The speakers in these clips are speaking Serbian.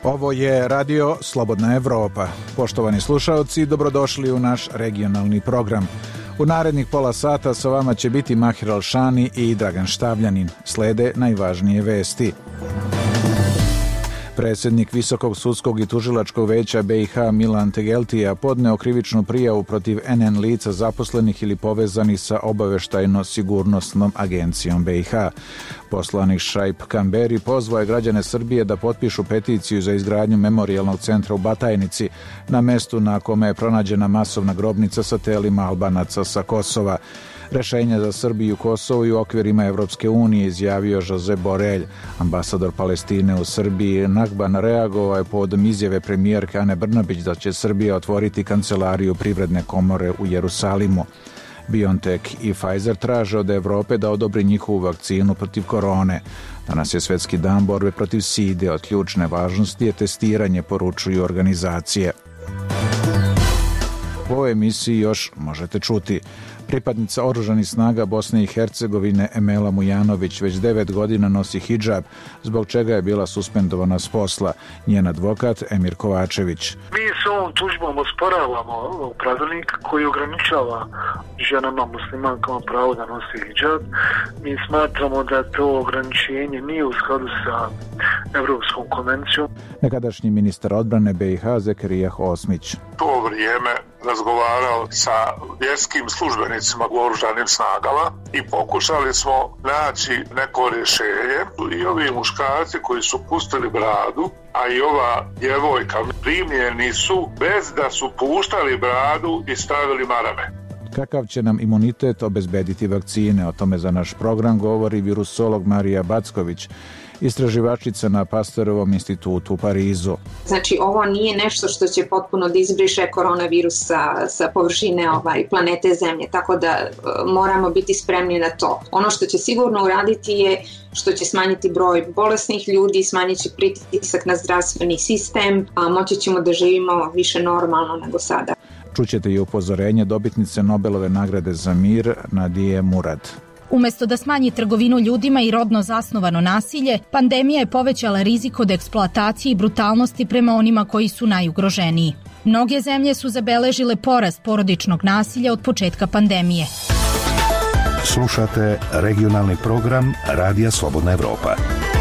Ovo je Radio Slobodna Evropa. Poštovani slušaoci, dobrodošli u naš regionalni program. U narednih pola sata sa vama će biti Mahir Alšani i Dragan Štavljanin. Slede najvažnije vesti. Predsjednik Visokog sudskog i tužilačkog veća BiH Milan Tegeltija podneo krivičnu prijavu protiv NN lica zaposlenih ili povezanih sa obaveštajno-sigurnosnom agencijom BiH. Poslanik Šaip Kamberi pozvao je građane Srbije da potpišu peticiju za izgradnju memorijalnog centra u Batajnici, na mestu na kome je pronađena masovna grobnica sa telima Albanaca sa Kosova. Rešenje za Srbiju, Kosovo i u okvirima Evropske unije, izjavio Josep Borrell. Ambasador Palestine u Srbiji Nakban reagovao je povodom izjave premijerke Ane Brnabić da će Srbija otvoriti kancelariju Privredne komore u Jerusalimu. BioNTech i Pfizer traže od Evrope da odobri njihovu vakcinu protiv korone. Danas je Svetski dan borbe protiv side, od ključne važnosti je testiranje, poručuju organizacije. U ovoj emisiji još možete čuti. Pripadnica oružanih snaga Bosne i Hercegovine Emela Mujanović već 9 godina nosi hidžab, zbog čega je bila suspendovana s posla. Njen advokat Emir Kovačević. Mi s ovom tužbom osporavamo pravilnik koji ograničava ženama muslimankama pravo da nosi hidžab. Mi smatramo da to ograničenje nije u skladu sa Evropskom konvencijom. Nekadašnji ministar odbrane BiH Zekerijah Osmić. To vrijeme razgovarao sa vjerskim službenicima u oružanim snagama i pokušali smo naći neko rješenje. I ovi muškarci koji su pustili bradu, a i ova djevojka, primljeni su bez da su puštali bradu i stavili marame. Kakav će nam imunitet obezbediti vakcine? O tome za naš program govori virusolog Marija Backović, istraživačica na Pasterovom institutu u Parizu. Znači, ovo nije nešto što će potpuno da izbriše koronavirus sa površine planete Zemlje, tako da moramo biti spremni na to. Ono što će sigurno uraditi je što će smanjiti broj bolesnih ljudi, smanjiti pritisak na zdravstveni sistem, a moći ćemo da živimo više normalno nego sada. Čućete i upozorenje dobitnice Nobelove nagrade za mir Nadije Murad. Umesto da smanji trgovinu ljudima i rodno zasnovano nasilje, pandemija je povećala rizik od eksploatacije i brutalnosti prema onima koji su najugroženiji. Mnoge zemlje su zabeležile porast porodičnog nasilja od početka pandemije. Slušate regionalni program Radija Slobodna Evropa.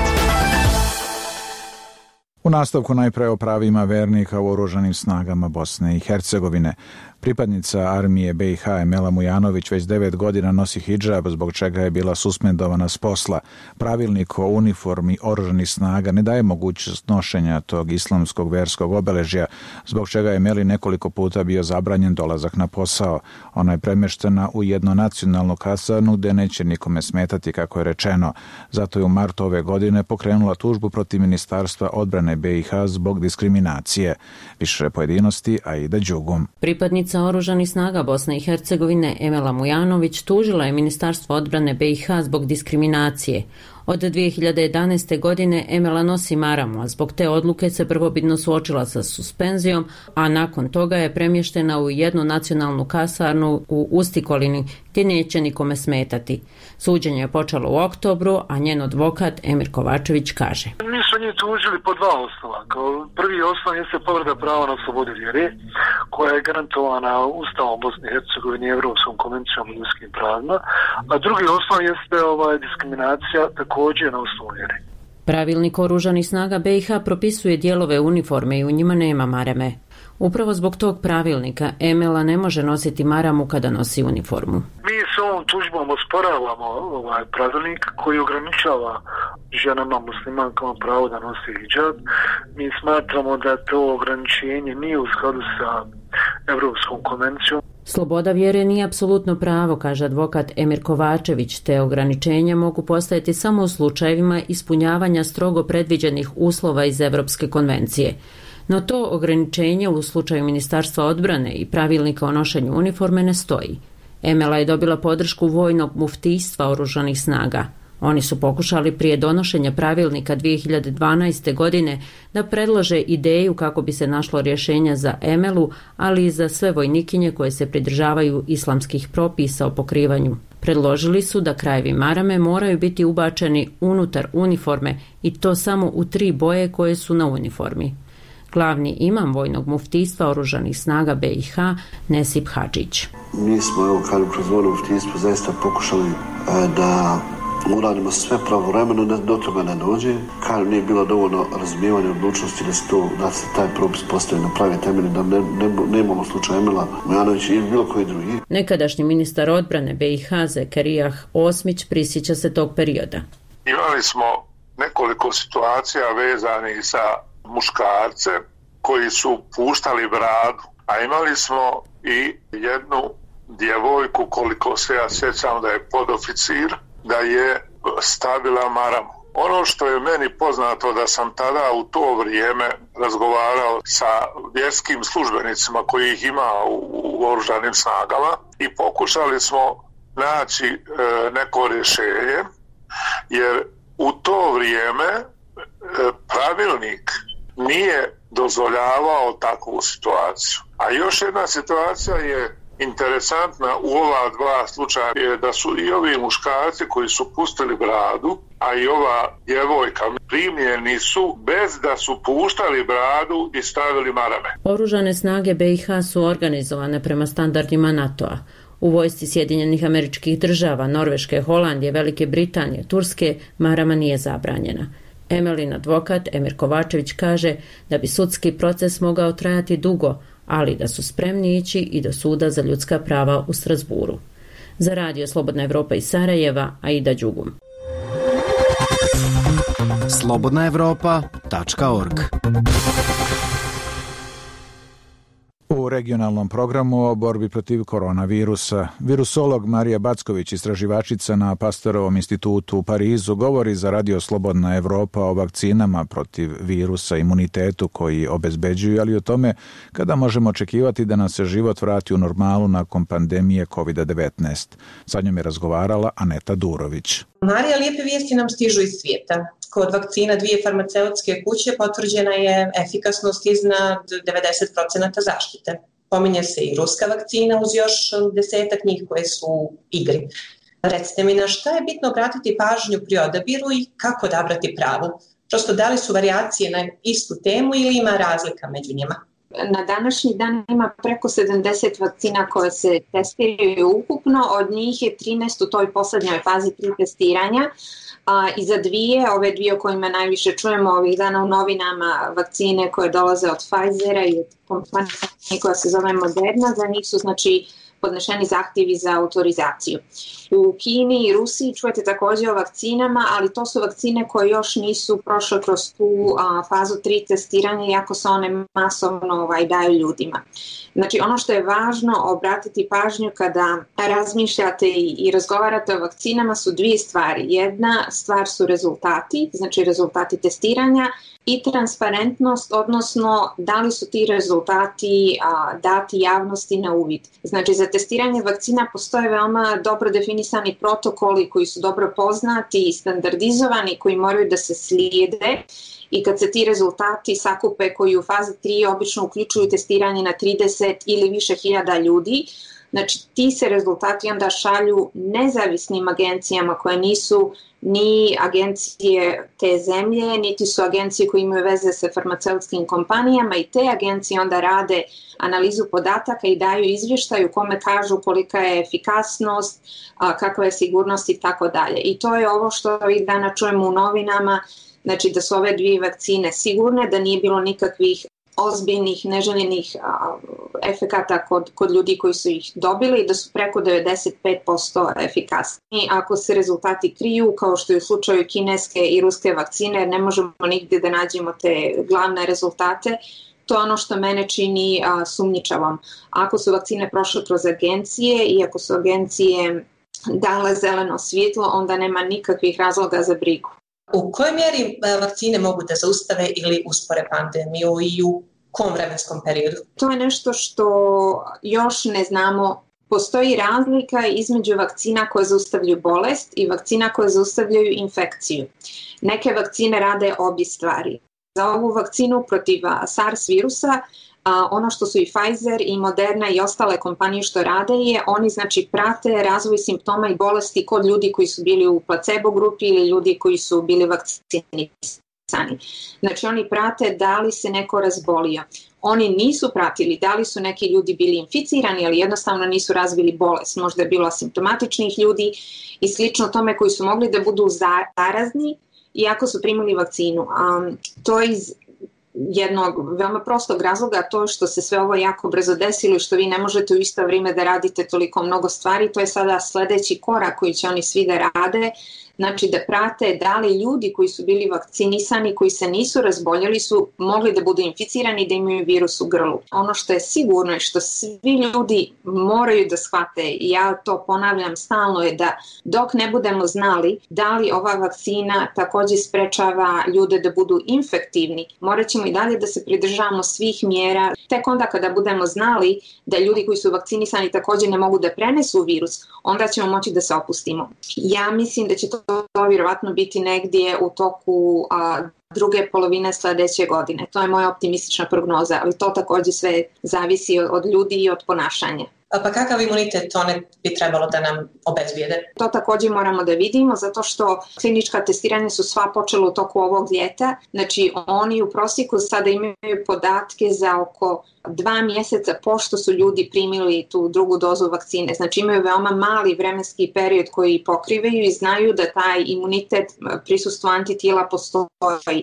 U nastavku najpre o pravima vernika u oružanim snagama Bosne i Hercegovine. Pripadnica armije BiH Emela Mujanović već 9 godina nosi hidžab, zbog čega je bila suspendovana s posla. Pravilnik o uniformi oružanih snaga ne daje mogućnost nošenja tog islamskog verskog obeležja, zbog čega je Emeli nekoliko puta bio zabranjen dolazak na posao. Ona je premještena u jednonacionalnu kasarnu gdje neće nikome smetati, kako je rečeno. Zato je u martu ove godine pokrenula tužbu protiv Ministarstva odbrane BiH zbog diskriminacije. Više pojedinosti Aida Đugum. Pripadnica oružanih snaga Bosne i Hercegovine Emela Mujanović tužila je Ministarstvo odbrane BiH zbog diskriminacije. Od 2011. godine Emela nosi maramu, a zbog te odluke se prvobitno suočila sa suspenzijom, a nakon toga je premještena u jednu nacionalnu kasarnu u Ustikolini, gdje neće nikome smetati. Suđenje je počelo u oktobru, a njen advokat Emir Kovačević kaže. Mi smo njih tužili po dva osnova. Prvi osnov jeste povreda prava na slobodu vjere, koja je garantovana Ustavom Bosne i Hercegovine i Evropskom konvencijom o ljudskim pravima, a drugi osnov jeste diskriminacija također na osnovu vjere. Pravilnik oružanih snaga BiH propisuje dijelove uniforme i u njima nema marame. Upravo zbog tog pravilnika Emela ne može nositi maramu kada nosi uniformu. Mi s ovom tužbom osporavamo pravilnik koji ograničava ženama muslimankama pravo da nosi hidžab. Mi smatramo da to ograničenje nije u skladu sa Evropskom konvencijom. Sloboda vjere nije apsolutno pravo, kaže advokat Emir Kovačević, te ograničenja mogu postojati samo u slučajevima ispunjavanja strogo predviđenih uslova iz Evropske konvencije. No to ograničenje u slučaju Ministarstva odbrane i pravilnika o nošenju uniforme ne stoji. Emela je dobila podršku vojnog muftijstva oružanih snaga. Oni su pokušali prije donošenja pravilnika 2012. godine da predlože ideju kako bi se našlo rješenja za Emelu, ali i za sve vojnikinje koje se pridržavaju islamskih propisa o pokrivanju. Predložili su da krajevi marame moraju biti ubačeni unutar uniforme i to samo u 3 boje koje su na uniformi. Glavni imam vojnog muftijstva oružanih snaga BiH, Nesip Hadžić. Mi smo, kroz vojno muftijstvo zaista pokušali da uradimo sve pravovremeno, da do toga ne dođe. Nije bilo dovoljno razumijevanja odlučnosti da se taj propis postavi na pravi temelj, da ne imamo slučaj Emila Mujanovića ili bilo koji drugi. Nekadašnji ministar odbrane BiH Zekerijah Osmić prisjeća se tog perioda. Imali smo nekoliko situacija vezanih za muškarce koji su puštali bradu, a imali smo i jednu djevojku, koliko se ja sjećam da je podoficir, da je stavila maramu. Ono što je meni poznato da sam tada u to vrijeme razgovarao sa vjerskim službenicima koji ih ima u oružanim snagama i pokušali smo naći neko rješenje, jer u to vrijeme pravilnik nije dozvoljavao takvu situaciju. A još jedna situacija je interesantna u ova 2 slučaja, je da su i ovi muškarci koji su pustili bradu, a i ova djevojka primljeni su bez da su puštali bradu i stavili marame. Oružane snage BiH su organizovane prema standardima NATO-a. U vojsci Sjedinjenih Američkih Država, Norveške, Holandije, Velike Britanije, Turske marama nije zabranjena. Emelin advokat Emir Kovačević kaže da bi sudski proces mogao trajati dugo, ali da su spremni ići i do suda za ljudska prava u Strasburu. Za Radio Slobodna Evropa iz Sarajeva, Aida Đugum. slobodnaevropa.org. U regionalnom programu o borbi protiv koronavirusa, virusolog Marija Backović, istraživačica na Pasterovom institutu u Parizu, govori za Radio Slobodna Evropa o vakcinama protiv virusa, imunitetu koji obezbeđuju, ali o tome kada možemo očekivati da nam se život vrati u normalu nakon pandemije COVID-19. Sa njom je razgovarala Aneta Durović. Marija, lijepe vijesti nam stižu iz svijeta. Kod vakcina 2 farmaceutske kuće potvrđena je efikasnost iznad 90% zaštite. Pominje se i ruska vakcina uz još 10-ak njih koje su u igri. Recite mi, na šta je bitno obratiti pažnju pri odabiru i kako odabrati pravu? Prosto, da li su varijacije na istu temu ili ima razlika među njima? Na današnji dan ima preko 70 vakcina koje se testiraju ukupno, od njih je 13 u toj poslednjoj fazi 3 testiranja. I za ove dvije o kojima najviše čujemo ovih dana u novinama, vakcine koje dolaze od Pfizera i od kompanije koja se zove Moderna, za njih su podnešeni zahtjevi za autorizaciju. U Kini i Rusiji čujete također o vakcinama, ali to su vakcine koje još nisu prošle kroz tu fazu 3 testiranja, iako se one masovno daju ljudima. Znači, ono što je važno obratiti pažnju kada razmišljate i razgovarate o vakcinama su 2 stvari. Jedna stvar su rezultati, znači rezultati testiranja, i transparentnost, odnosno da li su ti rezultati dati javnosti na uvid. Znači, za testiranje vakcina postoje veoma dobro definisani protokoli koji su dobro poznati i standardizovani, koji moraju da se slijede, i kad se ti rezultati sakupe koji u fazi 3 obično uključuju testiranje na 30 ili više hiljada ljudi, znači ti se rezultati onda šalju nezavisnim agencijama koje nisu ni agencije te zemlje, niti su agencije koje imaju veze sa farmaceutskim kompanijama, i te agencije onda rade analizu podataka i daju izvještaj u kome kažu kolika je efikasnost, kakva je sigurnost i tako dalje. I to je ovo što ovih dana čujemo u novinama, znači da su ove 2 vakcine sigurne, da nije bilo nikakvih ozbiljnih neželjenih efekata kod ljudi koji su ih dobili, da su preko 95% efikasni. Ako se rezultati kriju, kao što je u slučaju kineske i ruske vakcine, ne možemo nigdje da nađemo te glavne rezultate, to je ono što mene čini sumnjičavom. Ako su vakcine prošle kroz agencije i ako su agencije dale zeleno svjetlo, onda nema nikakvih razloga za brigu. U kojoj mjeri vakcine mogu da zaustave ili uspore pandemiju i u kom vremenskom periodu? To je nešto što još ne znamo. Postoji razlika između vakcina koje zaustavljaju bolest i vakcina koje zaustavljaju infekciju. Neke vakcine rade obje stvari. Za ovu vakcinu protiv SARS virusa Ono što su i Pfizer i Moderna i ostale kompanije što rade je, oni znači prate razvoj simptoma i bolesti kod ljudi koji su bili u placebo grupi ili ljudi koji su bili vakcinisani. Znači oni prate da li se neko razbolio. Oni nisu pratili da li su neki ljudi bili inficirani, ali jednostavno nisu razvili bolest. Možda je bilo asimptomatičnih ljudi i slično tome koji su mogli da budu zarazni iako su primili vakcinu. To je iz jednog veoma prostog razloga, to što se sve ovo jako brzo desilo i što vi ne možete u isto vrijeme da radite toliko mnogo stvari, to je sada sledeći korak koji će oni svi da rade, znači da prate da li ljudi koji su bili vakcinisani, koji se nisu razboljeli, su mogli da budu inficirani i da imaju virus u grlu. Ono što je sigurno i što svi ljudi moraju da shvate, i ja to ponavljam stalno, je da dok ne budemo znali da li ova vakcina takođe sprečava ljude da budu infektivni, morat ćemo i dalje da se pridržavamo svih mjera. Tek onda kada budemo znali da ljudi koji su vakcinisani takođe ne mogu da prenesu virus, onda ćemo moći da se opustimo. Ja mislim da će to vjerovatno biti negdje u toku druge polovine sledeće godine. To je moja optimistična prognoza, ali to takođe sve zavisi od ljudi i od ponašanja. Pa kakav imunitet one bi trebalo da nam obezbijede? To takođe moramo da vidimo, zato što klinička testiranja su sva počela u toku ovog ljeta. Znači oni u prosjeku sada imaju podatke za oko 2 mjeseca pošto su ljudi primili tu drugu dozu vakcine. Znači imaju veoma mali vremenski period koji pokrivaju i znaju da taj imunitet, prisustvo antitijela postoji.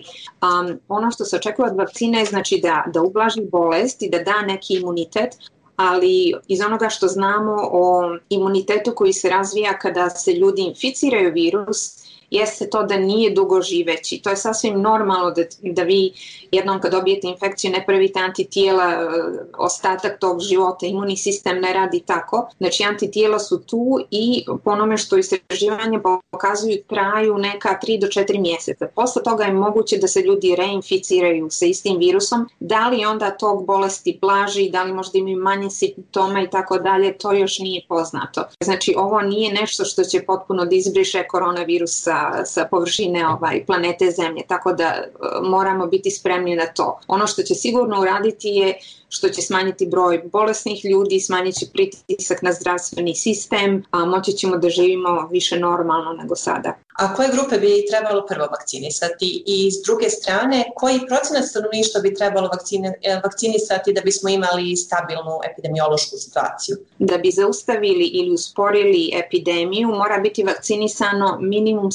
Ono što se očekuje od vakcine je znači da ublaži bolest i da da neki imunitet, ali iz onoga što znamo o imunitetu koji se razvija kada se ljudi inficiraju virus, jeste to da nije dugo živeći. To je sasvim normalno da vi jednom kad dobijete infekciju ne pravite antitijela ostatak tog života, imunni sistem ne radi tako. Znači antitijela su tu i po onome što istraživanje pokazuju traju neka 3 do 4 mjeseca. Posle toga je moguće da se ljudi reinficiraju sa istim virusom. Da li onda tog bolesti blaži, da li možda imaju manje simptoma i tako dalje, to još nije poznato. Znači ovo nije nešto što će potpuno da izbriše koronavirus sa površine planete Zemlje, tako da moramo biti spremni na to. Ono što će sigurno uraditi je što će smanjiti broj bolesnih ljudi, smanjit će pritisak na zdravstveni sistem, a moći ćemo da živimo više normalno nego sada. A koje grupe bi trebalo prvo vakcinisati i s druge strane, koji procenat stanovništva bi trebalo vakcinisati da bismo imali stabilnu epidemiološku situaciju? Da bi zaustavili ili usporili epidemiju mora biti vakcinisano minimum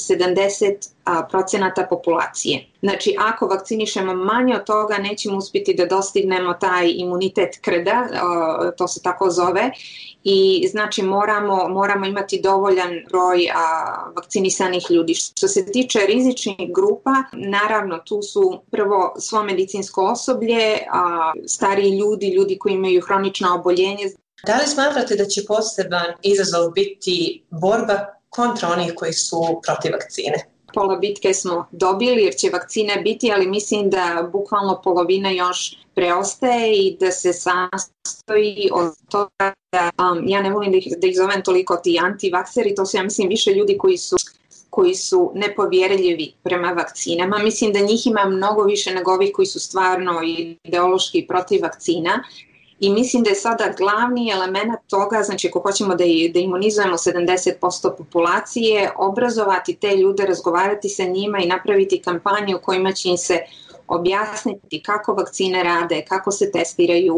70% populacije. Znači, ako vakcinišemo manje od toga, nećemo uspjeti da dostignemo taj imunitet krda, to se tako zove, i znači moramo imati dovoljan broj vakcinisanih ljudi. Što se tiče rizičnih grupa, naravno tu su prvo svo medicinsko osoblje, stariji ljudi koji imaju hronično oboljenje. Da li smatrate da će poseban izazov biti borba kontra onih koji su protiv vakcine? Pola bitke smo dobili jer će vakcine biti, ali mislim da bukvalno polovina još preostaje i da se sastoji od toga da ja ne volim da ih zovem toliko ti antivakseri, to su ja mislim više ljudi koji su nepovjerljivi prema vakcinama. Mislim da njih ima mnogo više nego ovih koji su stvarno ideološki protiv vakcina. I mislim da je sada glavni element toga, znači ako hoćemo da imunizujemo 70% populacije, obrazovati te ljude, razgovarati sa njima i napraviti kampanje u kojima će im se objasniti kako vakcine rade, kako se testiraju,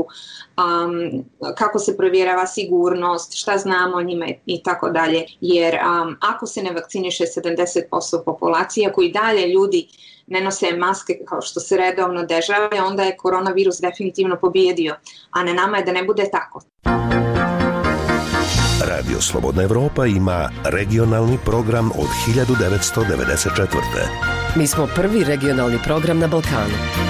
kako se provjerava sigurnost, šta znamo o njima i tako dalje. Jer ako se ne vakciniše 70% populacije, ako i dalje ljudi ne nose maske kao što se redovno dešava, onda je koronavirus definitivno pobijedio, a na nama je da ne bude tako. Radio Slobodna Evropa ima regionalni program od 1994. Mi smo prvi regionalni program na Balkanu.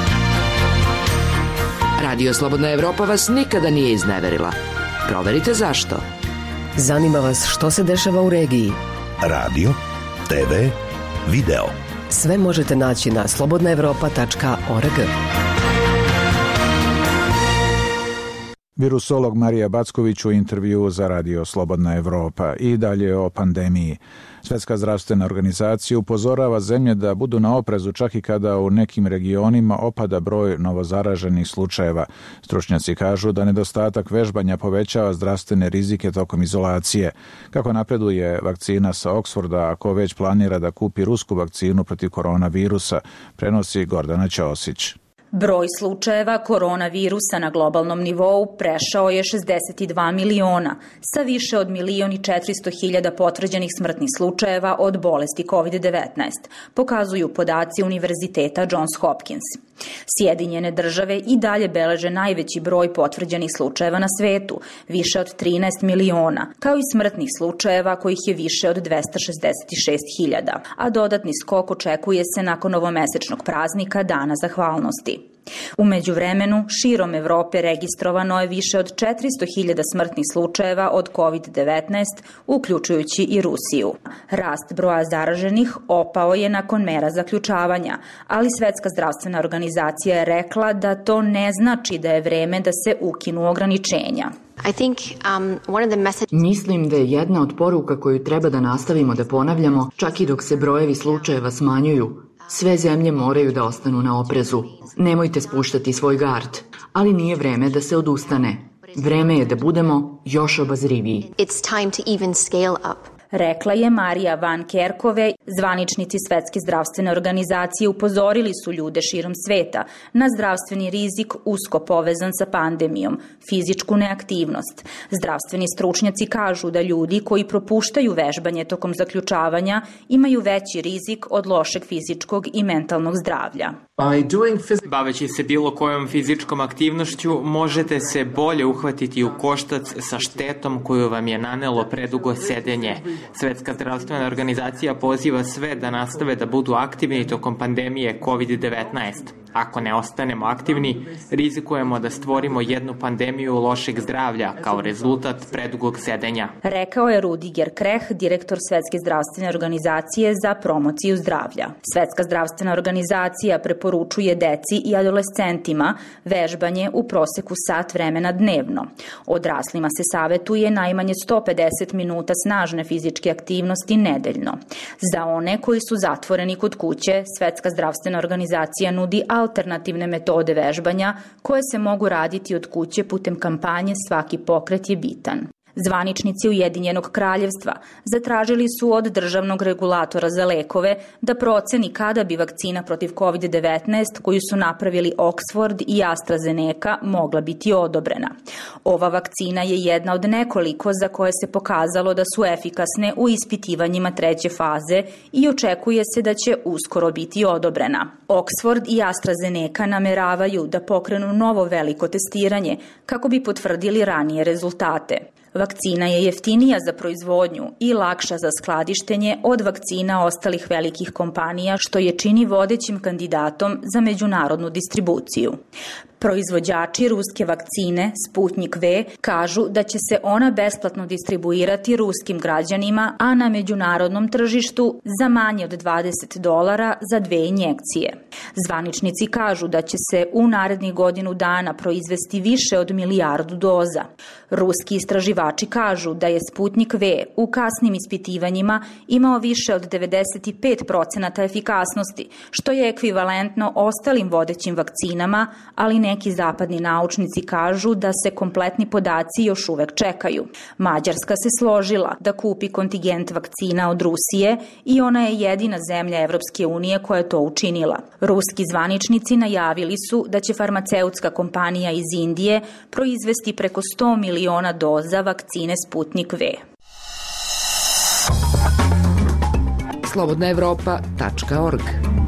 Radio Slobodna Evropa vas nikada nije izneverila. Proverite zašto. Zanima vas što se dešava u regiji. Radio, TV, video. Sve možete naći na slobodnaevropa.org. Virusolog Marija Backović u intervju za Radio Slobodna Evropa. I dalje o pandemiji. Svetska zdravstvena organizacija upozorava zemlje da budu na oprezu čak i kada u nekim regionima opada broj novozaraženih slučajeva. Stručnjaci kažu da nedostatak vežbanja povećava zdravstvene rizike tokom izolacije. Kako napreduje vakcina sa Oksforda, ako već planira da kupi rusku vakcinu protiv koronavirusa, prenosi Gordana Ćosić. Broj slučajeva koronavirusa na globalnom nivou prešao je 62 miliona, sa više od 1.400.000 potvrđenih smrtnih slučajeva od bolesti COVID-19, pokazuju podaci Univerziteta Johns Hopkins. Sjedinjene države i dalje beleže najveći broj potvrđenih slučajeva na svetu, više od 13 miliona, kao i smrtnih slučajeva kojih je više od 266.000, a dodatni skok očekuje se nakon ovomesečnog praznika Dana zahvalnosti. U međuvremenu, širom Evrope registrovano je više od 400.000 smrtnih slučajeva od COVID-19, uključujući i Rusiju. Rast broja zaraženih opao je nakon mera zaključavanja, ali Svetska zdravstvena organizacija je rekla da to ne znači da je vreme da se ukinu ograničenja. Mislim da je jedna od poruka koju treba da nastavimo da ponavljamo, čak i dok se brojevi slučajeva smanjuju. Sve zemlje moraju da ostanu na oprezu. Nemojte spuštati svoj gard, ali nije vreme da se odustane. Vreme je da budemo još obazriviji. Rekla je Marija Van Kerkove. Zvaničnici Svetske zdravstvene organizacije upozorili su ljude širom sveta na zdravstveni rizik usko povezan sa pandemijom, fizičku neaktivnost. Zdravstveni stručnjaci kažu da ljudi koji propuštaju vežbanje tokom zaključavanja imaju veći rizik od lošeg fizičkog i mentalnog zdravlja. Baveći se bilo kojom fizičkom aktivnošću, možete se bolje uhvatiti u koštac sa štetom koju vam je nanelo predugo sedenje. Svetska zdravstvena organizacija poziva sve da nastave da budu aktivni tokom pandemije COVID-19. Ako ne ostanemo aktivni, rizikujemo da stvorimo jednu pandemiju lošeg zdravlja kao rezultat predugog sedenja. Rekao je Rudiger Kreh, direktor Svetske zdravstvene organizacije za promociju zdravlja. Svetska zdravstvena organizacija preporučuje deci i adolescentima vežbanje u proseku sat vremena dnevno. Odraslima se savetuje najmanje 150 minuta snažne fizičke aktivnosti nedeljno. Za one koji su zatvoreni kod kuće, Svetska zdravstvena organizacija nudi alternativne metode vežbanja koje se mogu raditi od kuće putem kampanje Svaki pokret je bitan. Zvaničnici Ujedinjenog kraljevstva zatražili su od državnog regulatora za lekove da proceni kada bi vakcina protiv COVID-19 koju su napravili Oxford i AstraZeneca mogla biti odobrena. Ova vakcina je jedna od nekoliko za koje se pokazalo da su efikasne u ispitivanjima 3. faze i očekuje se da će uskoro biti odobrena. Oxford i AstraZeneca nameravaju da pokrenu novo veliko testiranje kako bi potvrdili ranije rezultate. Vakcina je jeftinija za proizvodnju i lakša za skladištenje od vakcina ostalih velikih kompanija, što je čini vodećim kandidatom za međunarodnu distribuciju. Proizvođači ruske vakcine Sputnik V kažu da će se ona besplatno distribuirati ruskim građanima, a na međunarodnom tržištu za manje od $20 za 2 injekcije. Zvaničnici kažu da će se u narednih godinu dana proizvesti više od 1 milijardu doza. Ruski istraživači kažu da je Sputnik V u kasnim ispitivanjima imao više od 95% efikasnosti, što je ekvivalentno ostalim vodećim vakcinama, ali neki zapadni naučnici kažu da se kompletni podaci još uvek čekaju. Mađarska se složila da kupi kontingent vakcina od Rusije i ona je jedina zemlja Evropske unije koja je to učinila. Ruski zvaničnici najavili su da će farmaceutska kompanija iz Indije proizvesti preko 100 miliona doza vakcine Sputnik V. slobodnaevropa.org.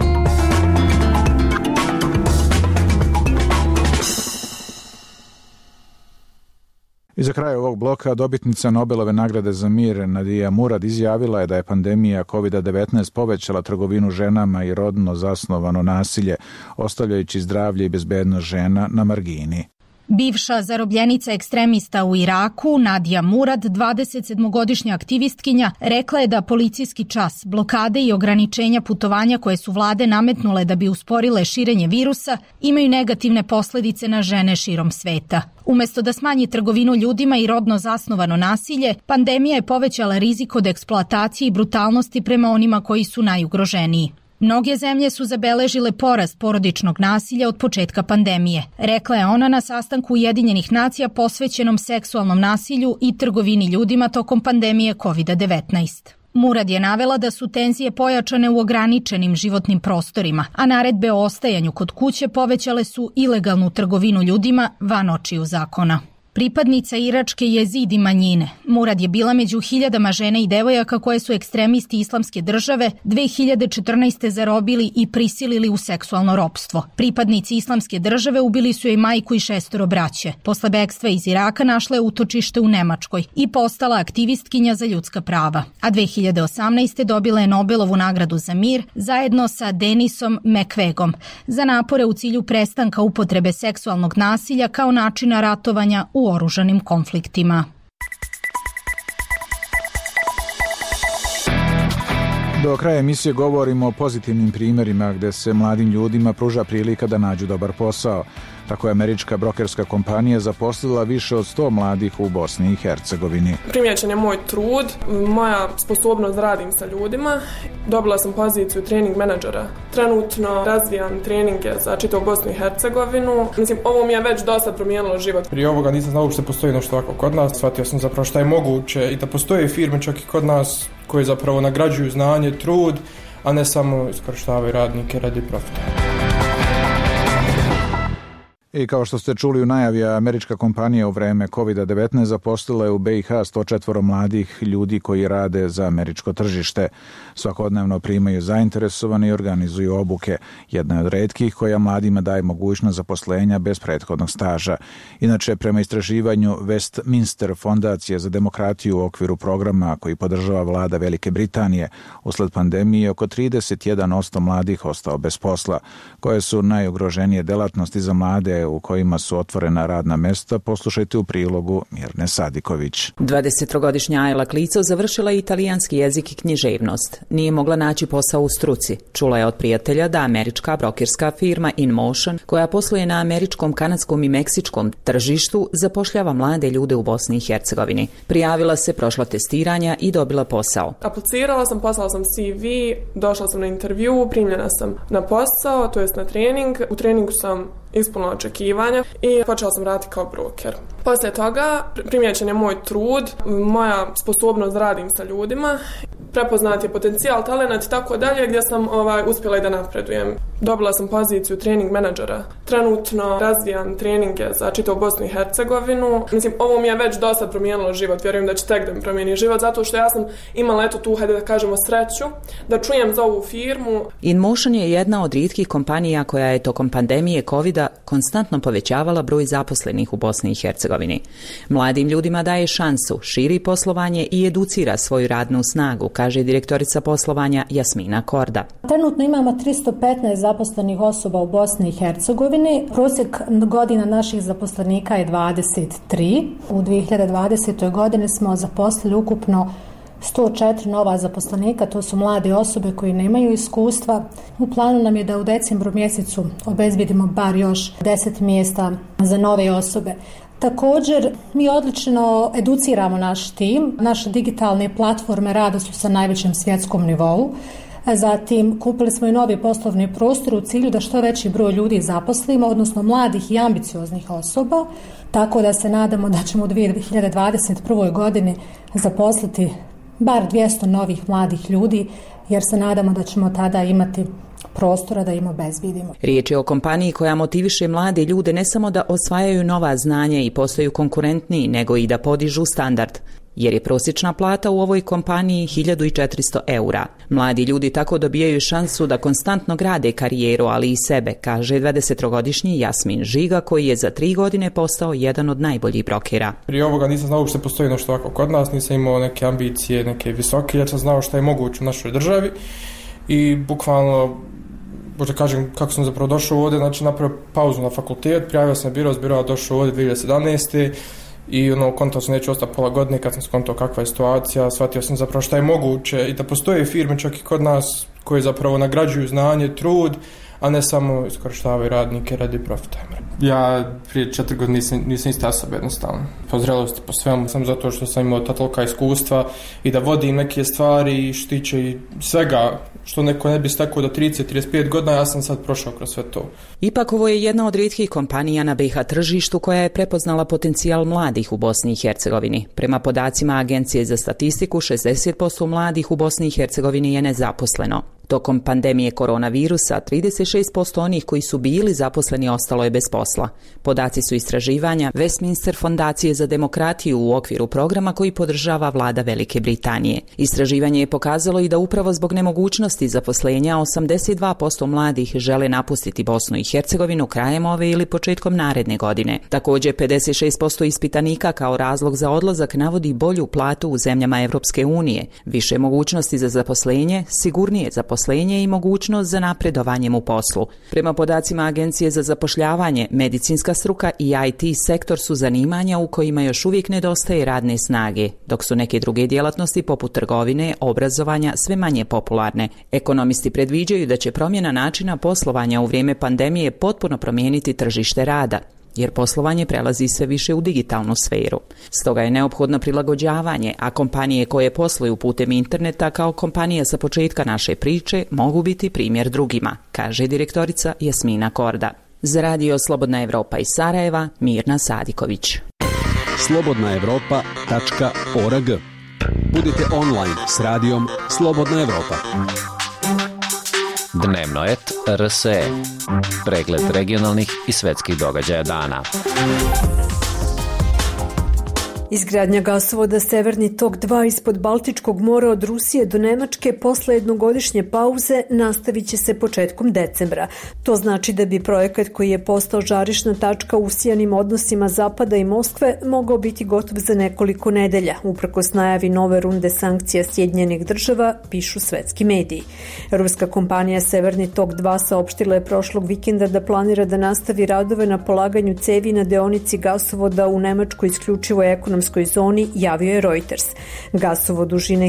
I za kraj ovog bloka dobitnica Nobelove nagrade za mir Nadija Murad izjavila je da je pandemija COVID-19 povećala trgovinu ženama i rodno zasnovano nasilje, ostavljajući zdravlje i bezbednost žena na margini. Bivša zarobljenica ekstremista u Iraku, Nadija Murad, 27-godišnja aktivistkinja, rekla je da policijski čas, blokade i ograničenja putovanja koje su vlade nametnule da bi usporile širenje virusa imaju negativne posledice na žene širom sveta. Umesto da smanji trgovinu ljudima i rodno zasnovano nasilje, pandemija je povećala rizik od eksploatacije i brutalnosti prema onima koji su najugroženiji. Mnoge zemlje su zabeležile porast porodičnog nasilja od početka pandemije, rekla je ona na sastanku Ujedinjenih nacija posvećenom seksualnom nasilju i trgovini ljudima tokom pandemije COVID-19. Murad je navela da su tenzije pojačane u ograničenim životnim prostorima, a naredbe o ostajanju kod kuće povećale su ilegalnu trgovinu ljudima van očiju zakona. Pripadnica iračke jezidi manjine, Murad je bila među hiljadama žena i devojaka koje su ekstremisti Islamske države 2014. zarobili i prisilili u seksualno ropstvo. Pripadnici Islamske države ubili su joj majku i 6 braće. Posle bekstva iz Iraka našla je utočište u Nemačkoj i postala aktivistkinja za ljudska prava. A 2018. dobila je Nobelovu nagradu za mir zajedno sa Denisom Mukwegom za napore u cilju prestanka upotrebe seksualnog nasilja kao načina ratovanja u oružanim konfliktima. Do kraja emisije govorimo o pozitivnim primjerima gde se mladim ljudima pruža prilika da nađu dobar posao. Tako je američka brokerska kompanija zaposlila više od 100 mladih u Bosni i Hercegovini. Primijećen je moj trud, moja sposobnost da radim sa ljudima. Dobila sam poziciju trening menadžera. Trenutno razvijam treninge za čitavu Bosnu i Hercegovinu. Mislim, ovo mi je već dosta promijenilo život. Prije ovoga nisam znao što postoji nešto ovako kod nas. Shvatio sam zapravo šta je moguće i da postoje firme čak i kod nas koje zapravo nagrađuju znanje, trud, a ne samo iskorištavaju radnike radi profita. I kao što ste čuli u najavi, američka kompanija u vreme COVID-19 zaposlila je u BiH 104 mladih ljudi koji rade za američko tržište. Svakodnevno primaju zainteresovane i organizuju obuke. Jedna je od retkih koja mladima daje mogućnost zaposlenja bez prethodnog staža. Inače, prema istraživanju Westminster fondacije za demokratiju u okviru programa koji podržava vlada Velike Britanije, usled pandemije oko 31% mladih ostao bez posla. Koje su najugroženije delatnosti za mlade u kojima su otvorena radna mesta, poslušajte u prilogu Mirne Sadiković. 23-godišnja Ajla Klico završila je italijanski jezik i književnost. Nije mogla naći posao u struci. Čula je od prijatelja da američka brokerska firma InMotion, koja posluje na američkom, kanadskom i meksičkom tržištu, zapošljava mlade ljude u Bosni i Hercegovini. Prijavila se, prošla testiranja i dobila posao. Aplicirala sam, poslala sam CV, došla sam na intervju, primljena sam na posao, to jest na trening. U treningu sam ispunila očekivanja i počela sam raditi kao broker. Poslije toga primijećen je moj trud, moja sposobnost da radim sa ljudima, prepoznat je potencijal, talent i tako dalje, gdje sam uspjela i da napredujem. Dobila sam poziciju trening menadžera. Trenutno razvijam treninge za čitavu Bosnu i Hercegovinu. Mislim, ovo mi je već dosta promijenilo život. Vjerujem da će tek da mi promijeni život, zato što ja sam imala tu, hajde da kažemo, sreću da čujem za ovu firmu. InMotion je jedna od rijetkih kompanija koja je tokom pandemije COVID-a konstantno povećavala broj zaposlenih u Bosni i Hercegovini. Mladim ljudima daje šansu, širi poslovanje i educira svoju radnu snagu, kaže direktorica poslovanja Jasmina Korda. Trenutno imamo 315 zaposlenih osoba u Bosni i Hercegovini. Prosjek godina naših zaposlenika je 23. U 2020. godini smo zaposlili ukupno 104 nova zaposlenika, to su mlade osobe koji nemaju iskustva. U planu nam je da u decembru mjesecu obezbedimo bar još 10 mjesta za nove osobe. Također, mi odlično educiramo naš tim. Naše digitalne platforme rada su sa najvećem svjetskom nivou. Zatim, kupili smo i novi poslovni prostor u cilju da što veći broj ljudi zaposlimo, odnosno mladih i ambicioznih osoba, tako da se nadamo da ćemo u 2021. godini zaposliti bar 200 novih mladih ljudi, jer se nadamo da ćemo tada imati prostora da im obezbedimo. Riječ je o kompaniji koja motiviše mlade ljude ne samo da osvajaju nova znanja i postaju konkurentniji, nego i da podižu standard, jer je prosječna plata u ovoj kompaniji 1400 eura. Mladi ljudi tako dobijaju šansu da konstantno grade karijeru, ali i sebe, kaže 20-godišnji Jasmin Žiga, koji je za 3 godine postao jedan od najboljih brokera. Prije ovoga nisam znao što postoji nešto ovako kod nas, nisam imao neke ambicije, neke visoke, jer sam znao što je moguće u našoj državi i bukvalno možda kažem kako sam zapravo došao ovdje, znači napravio pauzu na fakultet, prijavio sam biro, s biroa došao ovdje 2017. I kontao sam neću ostati pola godine, kad sam skontao kakva je situacija, shvatio sam zapravo šta je moguće i da postoje firme čak i kod nas koje zapravo nagrađuju znanje, trud, a ne samo iskorištavaju radnike radi profita. Ja prije 4 godine nisam ista osoba jednostavno. Po zrelosti, po svemu, sam zato što sam imao ta tolika iskustva i da vodim neke stvari i što tiče i svega što neko ne bi stekao do 30-35 godina, ja sam sad prošao kroz sve to. Ipak ovo je jedna od rijetkih kompanija na BiH tržištu koja je prepoznala potencijal mladih u Bosni i Hercegovini. Prema podacima Agencije za statistiku, 60% mladih u Bosni i Hercegovini je nezaposleno. Tokom pandemije koronavirusa, 36% onih koji su bili zaposleni ostalo je bez posla. Podaci su istraživanja Westminster fondacije za demokratiju u okviru programa koji podržava vlada Velike Britanije. Istraživanje je pokazalo i da upravo zbog nemogućnosti zaposlenja 82% mladih žele napustiti Bosnu i Hercegovinu krajem ove ili početkom naredne godine. Također 56% ispitanika kao razlog za odlazak navodi bolju platu u zemljama Evropske unije, više mogućnosti za zaposlenje, sigurnije zaposlenje i mogućnost za napredovanjem u poslu. Prema podacima Agencije za zapošljavanje, medicinska struka i IT sektor su zanimanja u kojima još uvijek nedostaje radne snage, dok su neke druge djelatnosti poput trgovine, obrazovanja sve manje popularne. Ekonomisti predviđaju da će promjena načina poslovanja u vrijeme pandemije potpuno promijeniti tržište rada, jer poslovanje prelazi sve više u digitalnu sferu. Stoga je neophodno prilagođavanje, a kompanije koje posluju putem interneta kao kompanija sa početka naše priče mogu biti primjer drugima, kaže direktorica Jasmina Korda. Za radio Slobodna Evropa iz Sarajeva, Mirna Sadiković. slobodnaevropa.org. Budite online s radijom Slobodna Evropa. Dnevnoet RSE. Pregled regionalnih i svetskih događaja dana. Izgradnja gasovoda Severni tok 2 ispod Baltičkog mora od Rusije do Nemačke posle jednogodišnje pauze nastavit će se početkom decembra. To znači da bi projekat koji je postao žarišna tačka u usijanim odnosima Zapada i Moskve mogao biti gotov za nekoliko nedelja, uprkos najavi nove runde sankcija Sjedinjenih država, pišu svetski mediji. Ruska kompanija Severni tok 2 saopštila je prošlog vikenda da planira da nastavi radove na polaganju cevi na deonici gasovoda u Nemačkoj isključivoj ekonomskoj zoni, javio je Reuters. Gasovod dužine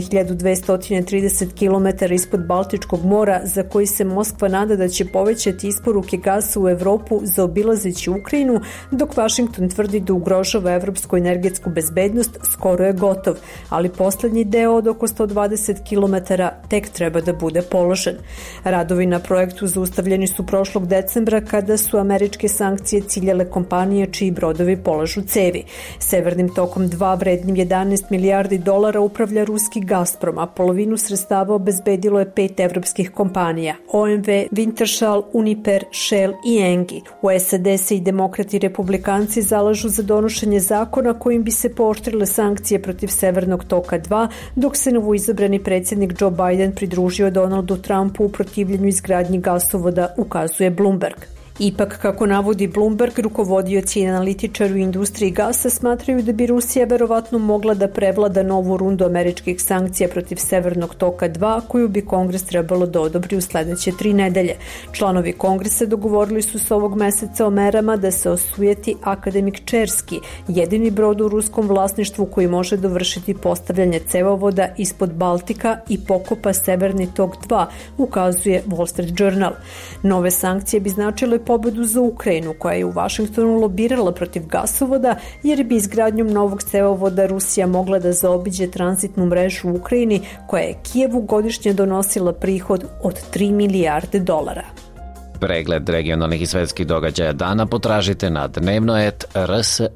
1230 km ispod Baltičkog mora, za koji se Moskva nada da će povećati isporuke gasa u Evropu zaobilazeći Ukrajinu, dok Washington tvrdi da ugrožava evropsku energetsku bezbednost, skoro je gotov, ali poslednji deo od oko 120 km tek treba da bude položen. Radovi na projektu zaustavljeni su prošlog decembra kada su američke sankcije ciljale kompanije čiji brodovi polažu cevi. Severnim tokom 2 vrednim 11 milijardi dolara upravlja ruski Gazprom, a polovinu sredstava obezbedilo je 5 evropskih kompanija: OMV, Wintershall, Uniper, Shell i Engie. U SAD se i demokrati i republikanci zalažu za donošenje zakona kojim bi se pooštrile sankcije protiv Severnog toka 2, dok se novoizabrani predsjednik Joe Biden pridružio Donaldu Trumpu u protivljenju izgradnji gasovoda, ukazuje Bloomberg. Ipak, kako navodi Bloomberg, rukovodioci i analitičari u industriji gasa smatraju da bi Rusija verovatno mogla da prevlada novu rundu američkih sankcija protiv Severnog toka 2, koju bi Kongres trebalo da odobri u sledeće 3 nedelje. Članovi Kongresa dogovorili su se ovog meseca o merama da se osujeti Akademik Čerski, jedini brod u ruskom vlasništvu koji može dovršiti postavljanje cevovoda ispod Baltika i pokopa Severni tok 2, ukazuje Wall Street Journal. Nove sankcije bi značile pobedu za Ukrajinu, koja je u Vašingtonu lobirala protiv gasovoda, jer bi izgradnjom novog cevovoda Rusija mogla da zaobiđe tranzitnu mrežu u Ukrajini, koja je Kijevu godišnje donosila prihod od 3 milijarde dolara. Pregled regionalnih i svetskih događaja dana potražite na dnevnoet RSE.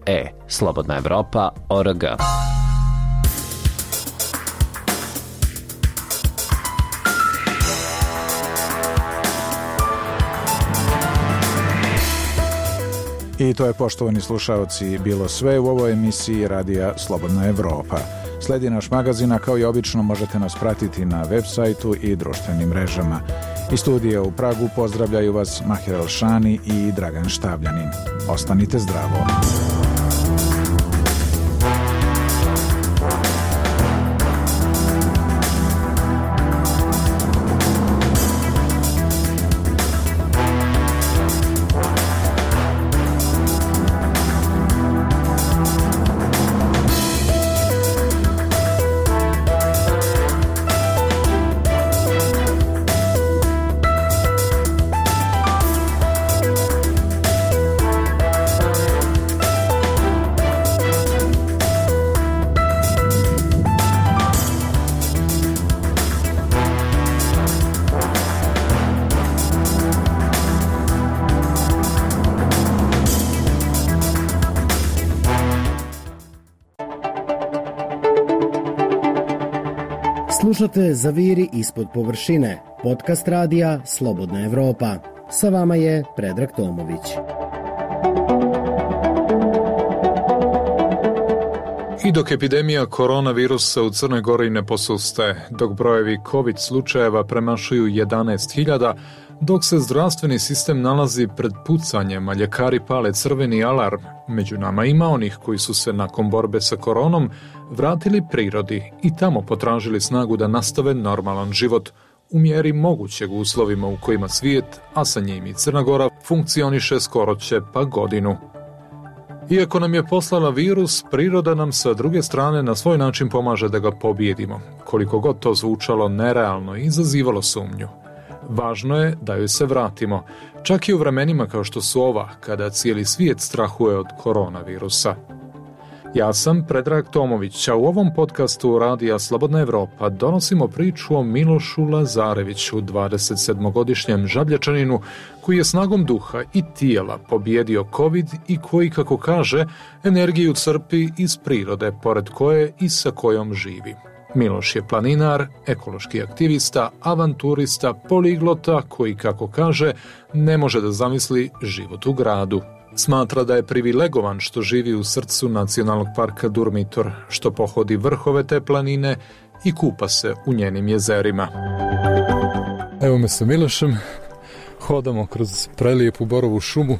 slobodnaevropa.org. I to je, poštovani slušaoci, bilo sve u ovoj emisiji Radija Slobodna Evropa. Sledi naš magazin, a kao i obično možete nas pratiti na web sajtu i društvenim mrežama. Iz studija u Pragu pozdravljaju vas Mahir Elšani i Dragan Štavljanin. Ostanite zdravo. Slušate Zaviri ispod površine, podcast radija Slobodna Evropa. Sa vama je Predrag Tomović. I dok epidemija koronavirusa u Crnoj Gori ne posustaje, dok brojevi COVID slučajeva premašuju 11.000, dok se zdravstveni sistem nalazi pred pucanjem, a ljekari pale crveni alarm, među nama ima onih koji su se nakon borbe sa koronom vratili prirodi i tamo potražili snagu da nastave normalan život u mjeri mogućeg uslovima u kojima svijet, a sa njim i Crna Gora, funkcioniše skoro će pa godinu. Iako nam je poslala virus, priroda nam sa druge strane na svoj način pomaže da ga pobijedimo, koliko god to zvučalo nerealno i izazivalo sumnju. Važno je da joj se vratimo, čak i u vremenima kao što su ova, kada cijeli svijet strahuje od koronavirusa. Ja sam Predrag Tomović, a u ovom podcastu Radija Slobodna Evropa donosimo priču o Milošu Lazareviću, 27-godišnjem Žabljačaninu, koji je snagom duha i tijela pobjedio COVID i koji, kako kaže, energiju crpi iz prirode, pored koje i sa kojom živi. Miloš je planinar, ekološki aktivista, avanturista, poliglota koji, kako kaže, ne može da zamisli život u gradu. Smatra da je privilegovan što živi u srcu nacionalnog parka Durmitor, što pohodi vrhove te planine i kupa se u njenim jezerima. Evo me sa Milošem, hodamo kroz prelijepu borovu šumu.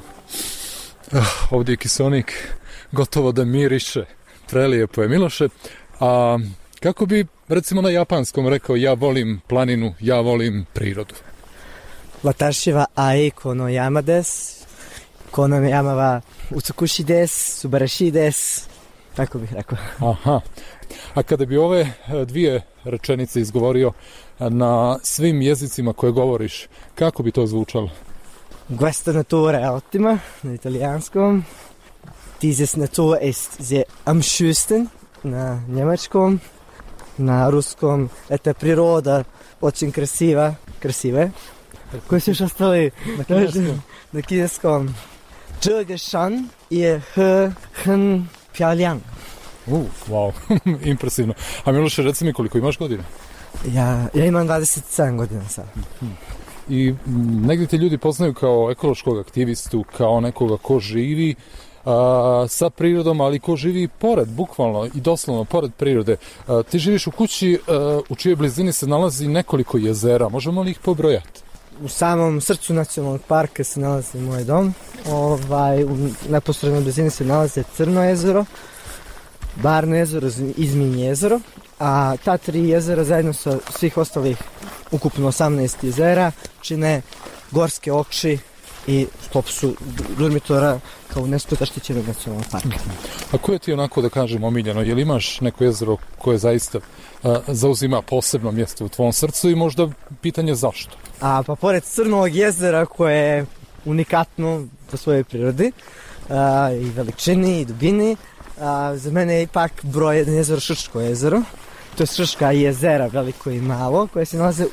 Ovdje je kiseonik gotovo da miriše. Prelijepo je, Miloše. A kako bi, recimo na japanskom, rekao ja volim planinu, ja volim prirodu? Watashi wa ai kono yama desu. Kono yama wa utsukushi desu, subarashi desu. Tako bih rekao. Aha. A kada bi ove dvije rečenice izgovorio na svim jezicima koje govoriš, kako bi to zvučalo? Questa natura è ottima, na italijanskom. Dieses Natur ist sehr am schönsten, na njemačkom. Na ruskom, eta priroda, очень krasiva, krasive. Koji su još ostali? Na kineskom. Zhe shan je hen piaoliang. Wow, impresivno. A Miloše, reci mi koliko imaš godina? Ja imam 27 godina sad. I negdje te ljudi poznaju kao ekološkog aktivistu, kao nekoga ko živi sa prirodom, ali ko živi pored, bukvalno i doslovno pored prirode. Ti živiš u kući u čijoj blizini se nalazi nekoliko jezera, možemo li ih pobrojati? U samom srcu nacionalnog parka se nalazi moj dom, u neposrednoj blizini se nalaze Crno jezero, Barno jezero, Izmin jezero, a ta 3 jezera zajedno sa svih ostalih ukupno 18 jezera čine gorske okši i top su Durmitora kao UNESCO zaštićenog nacionalnog parka. A koje ti onako da kažem omiljeno? Je li imaš neko jezero koje zaista zauzima posebno mjesto u tvom srcu i možda pitanje zašto? Pa pored Crnog jezera koje je unikatno po svojoj prirodi i veličini i dubini, za mene je ipak broj 1 jezero Šrčko jezero. To je Šrčka jezera, veliko i malo, koje se nalaze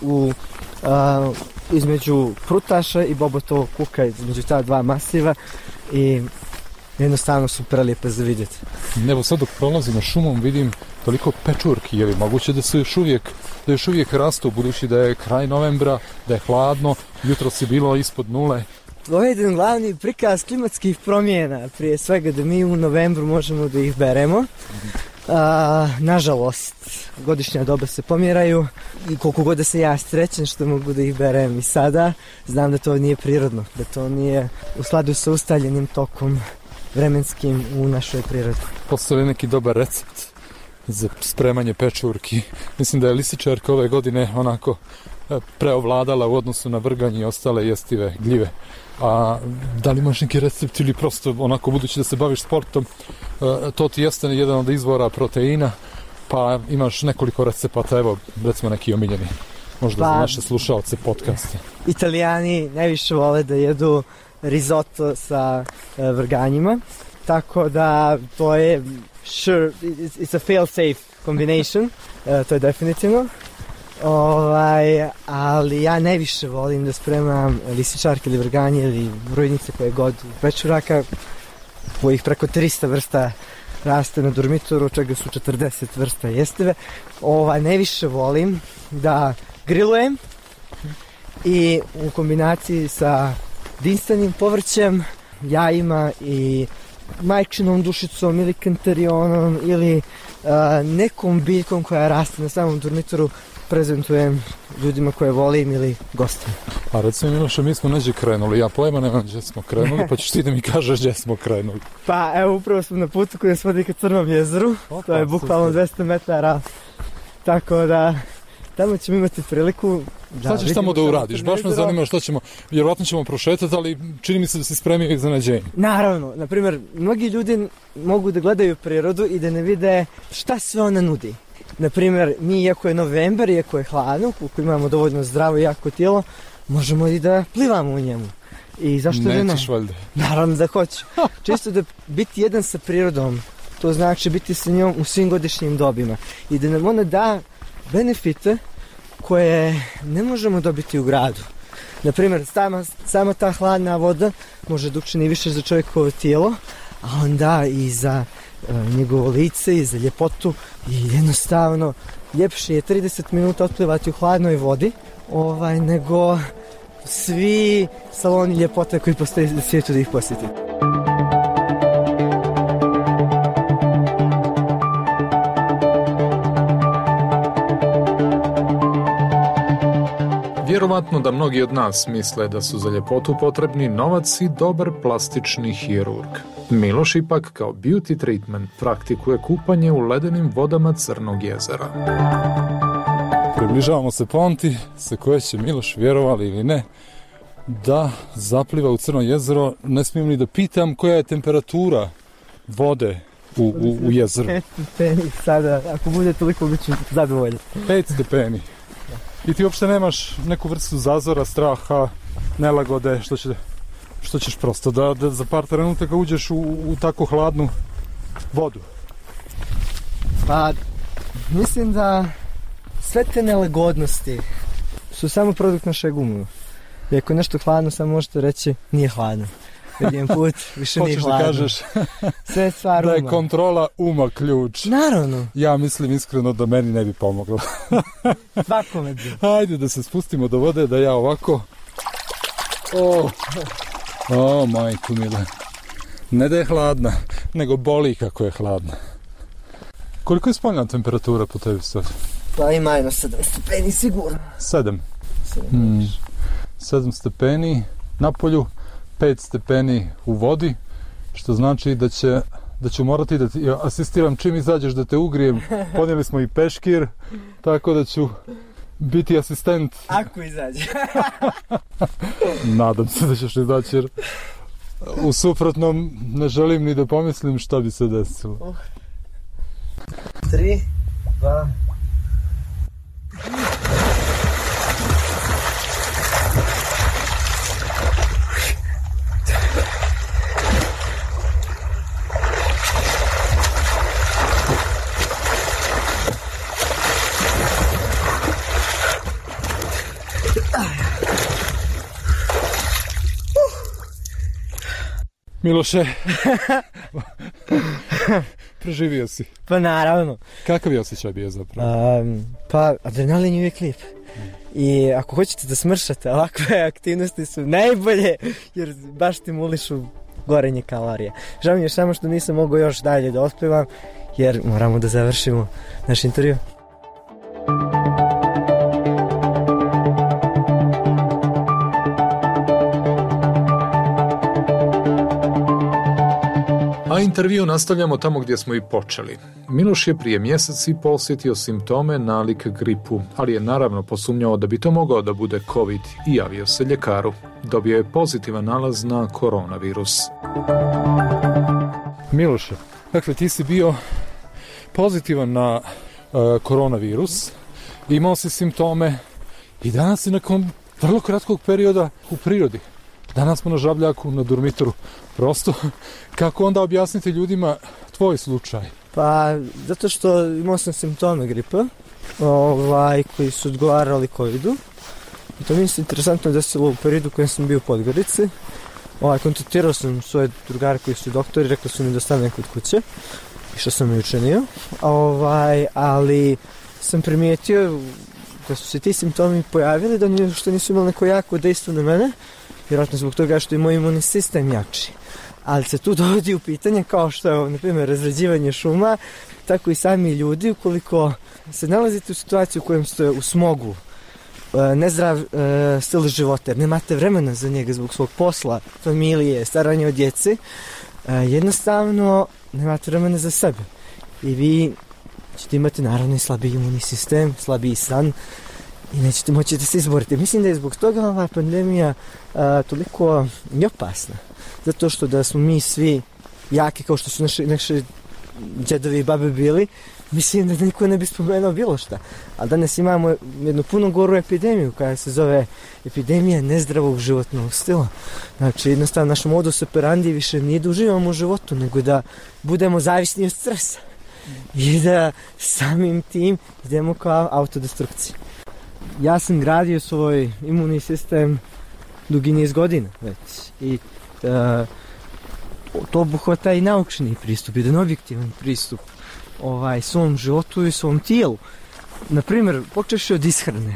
između Prutaša i Bobotovog kuka, između ta dva masiva i jednostavno su prelijepe za vidjeti. Evo sad dok prolazim šumom vidim toliko pečurki, je li moguće da su još uvijek rastu, budući da je kraj novembra, da je hladno, jutro si bilo ispod nule. Ovo je jedan glavni prikaz klimatskih promjena, prije svega da mi u novembru možemo da ih beremo. Nažalost, godišnja doba se pomjeraju i koliko god da se ja srećen što mogu da ih berem i sada, znam da to nije prirodno, da to nije u skladu sa ustaljenim tokom vremenskim u našoj prirodi. Postoji neki dobar recept za spremanje pečurki? Mislim da je lisičarka ove godine onako preovladala u odnosu na vrganje i ostale jestive gljive. A da li imaš neki recept ili prosto onako, budući da se baviš sportom, to ti jeste jedan od izvora proteina, pa imaš nekoliko recepata, evo recimo neki omiljeni, možda za naše slušalce podcasta. Italijani najviše vole da jedu risotto sa vrganjima, tako da to je it's a fail-safe combination, to je definitivno. Ali ja najviše volim da spremam lisičarke ili vrganje ili brojnice koje god pečuraka, kojih preko 300 vrsta raste na dormitoru, od čega su 40 vrsta jesteve. Najviše volim da grilujem i u kombinaciji sa dinstanim povrćem, jajima i majčinom dušicom ili kantarionom ili nekom biljkom koja raste na samom dormitoru prezentujem ljudima koje volim ili gostima. A recimo Miloše, mi smo neđe krenuli, ja pojma nemam gdje smo krenuli, pa ćeš ti da mi kažeš gdje smo krenuli. Pa evo, upravo smo na putu koji se vodi ka Crnom jezeru, to je bukvalno 200 metara, tako da tamo ćemo imati priliku da... Šta ćeš tamo da uradiš? Baš me zanima što ćemo, vjerovatno ćemo prošetati, ali čini mi se da si spremio iznenađenje. Naravno, na primjer, mnogi ljudi mogu da gledaju prirodu i da ne vide šta sve ona nudi. Na primjer, mi, iako je novembar, iako je hladno, ukoliko imamo dovoljno zdravo i jako tijelo, možemo i da plivamo u njemu. I zašto da ne? Nećeš valjda. Naravno da hoću. Čisto da biti jedan sa prirodom, to znači biti sa njom u svim godišnjim dobima. I da nam ona da benefite koje ne možemo dobiti u gradu. Na primjer, sama ta hladna voda može da učini više za čovjekovo tijelo, a onda i za njegovo lice i za ljepotu i jednostavno ljepše je 30 minuta otplivati u hladnoj vodi nego svi saloni ljepote koji postoje na svijetu da ih posjetite. Vjerovatno da mnogi od nas misle da su za ljepotu potrebni novac i dobar plastični hirurg. Miloš ipak kao beauty treatment praktikuje kupanje u ledenim vodama Crnog jezera. Približavamo se ponti sa koje će Miloš, vjerovali ili ne, da zapliva u Crno jezero. Ne smijem ni da pitam koja je temperatura vode u jezeru. 5 stepeni sada, ako bude toliko bit ću zadovoljan. 5 stepeni. I ti uopšte nemaš neku vrstu zazora, straha, nelagode, što ćeš prosto da za par trenutaka uđeš u tako hladnu vodu? Pa, mislim da sve te nelagodnosti su samo produkt našeg uma. I ako je nešto hladno, samo možete reći nije hladno. Jedan put više nije hladno. Hoćeš da kažeš sve je stvar uma. Da je kontrola uma ključ. Naravno. Ja mislim iskreno da meni ne bi pomoglo. Svakome bi. Hajde da se spustimo do vode, da ja ovako... O, majku mila. Ne da je hladna, nego boli kako je hladna. Koliko je spoljna temperatura po tebi sad? Pa ima jedno 7 stepeni sigurno. 7? 7 stepeni na polju, 5 stepeni u vodi, što znači da ću morati da ti asistiram čim izađeš da te ugrijem. Ponijeli smo i peškir, tako da ću biti asistent. Ako izađe. Nadam se da ćeš izaći, jer u suprotnom ne želim ni da pomislim šta bi se desilo. 3, 2... Miloše, preživio si. Pa naravno. Kakav je osjećaj bio zapravo? Pa adrenalin je uvijek lijep. I ako hoćete da smršate, ovakve aktivnosti su najbolje jer baš stimulišu gorenje kalorija. Žao mi je samo što nisam mogao još dalje da otplivam jer moramo da završimo naš intervju. A intervju nastavljamo tamo gdje smo i počeli. Miloš je prije mjeseci posjetio simptome nalik gripu, ali je naravno posumnjao da bi to mogao da bude COVID i javio se ljekaru. Dobio je pozitivan nalaz na koronavirus. Miloše, dakle ti si bio pozitivan na koronavirus, imao si simptome i danas si nakon vrlo kratkog perioda u prirodi. Danas smo na Žabljaku, na dormitoru. Prosto, kako onda objasniti ljudima tvoj slučaj? Pa, zato što imao sam simptome gripa, koji su odgovarali COVID-u. I to mi se interesantno desilo u periodu kojem sam bio u Podgorici. Kontaktirao sam svoje drugare koji su doktori, rekli su mi da ostanem kod kuće. što sam i učinio, ali sam primijetio da su se ti simptomi pojavili, da što nisu imali neko jako dejstvo na mene, vjerojatno zbog toga što je moj imunni sistem jači. Ali se tu dovodi u pitanje kao što je, na primjer, razređivanje šuma, tako i sami ljudi, ukoliko se nalazite u situaciji u kojem ste u smogu, nezdrav stil života, jer nemate vremena za njega zbog svog posla, familije, staranja o djeci, jednostavno nemate vremena za sebe. I vi ćete imati naravno i slabiji imunni sistem, slabiji san i nećete moći da se izborite. Mislim da je zbog toga ova pandemija toliko i opasna. Zato što da smo mi svi jaki kao što su naši djedovi i babe bili, mislim da niko ne bi spomenuo bilo šta. Ali danas imamo jednu puno goru epidemiju koja se zove epidemija nezdravog životnog stila. Znači jednostavno naš modus operandi više nije da uživamo u životu, nego da budemo zavisni od stresa. I da samim tim idemo kao autodestrukciji. Ja sam gradio svoj imunni sistem dugi niz godina već. I to obuhvata i naučni pristup, jedan objektivan pristup svom životu i svom tijelu. Naprimjer, počeš od ishrane.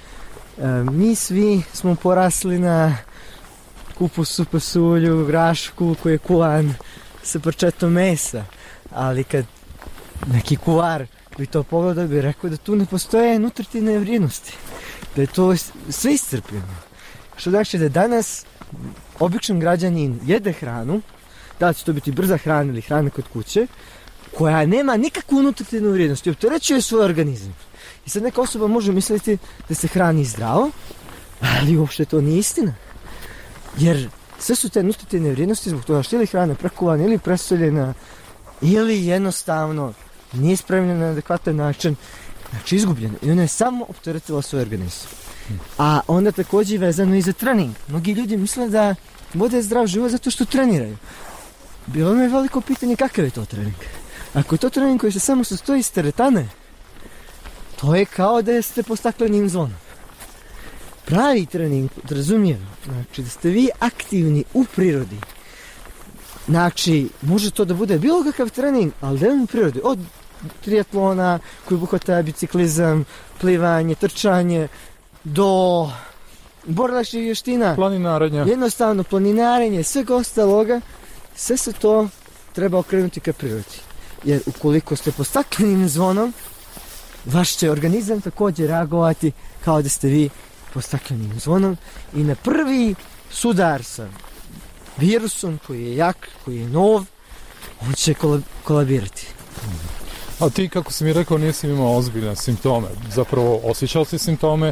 Mi svi smo porasli na kupusu, pasulju, grašku koji je kuvan sa parčetom mesa, ali kad neki kuvar bi to pogledao, bi rekao da tu ne postoje nutritivne vrijednosti, da je to sve iscrpljeno. Što znači da danas običan građanin jede hranu, da li će to biti brza hrana ili hrana kod kuće, koja nema nikakvu nutritivnu vrijednost i opterećuje svoj organizam. I sad neka osoba može misliti da se hrani zdravo, ali uopšte to nije istina. Jer sve su te nutritivne vrijednosti zbog toga što ili hrana prekuvana ili presoljena ili jednostavno nije spremljena na adekvatan način, znači izgubljena. I ona je samo opteretila svoj organizam. A onda također vezano i za trening. Mnogi ljudi misle da vode zdrav život zato što treniraju. Bilo mi je veliko pitanje kakav je to trening. Ako je to trening koji se samo sastoji iz teretane, to je kao da ste po staklenim zvonom. Pravi trening, razumijem, znači da ste vi aktivni u prirodi. Znači, može to da bude bilo kakav trening, ali da je u prirodi. Od triatlona, koji obuhvata biciklizam, plivanje, trčanje, do borilačkih vještina. Planinarenja. Jednostavno, planinarenje, svega ostaloga, sve se to treba okrenuti ka prirodi. Jer ukoliko ste po staklenim zvonom, vaš će organizam također reagovati kao da ste vi po staklenim zvonom i na prvi sudar sa virusom koji je jak, koji je nov, on će kolabirati. A ti, kako si mi rekao, nisi imao ozbiljne simptome. Zapravo osjećao si simptome,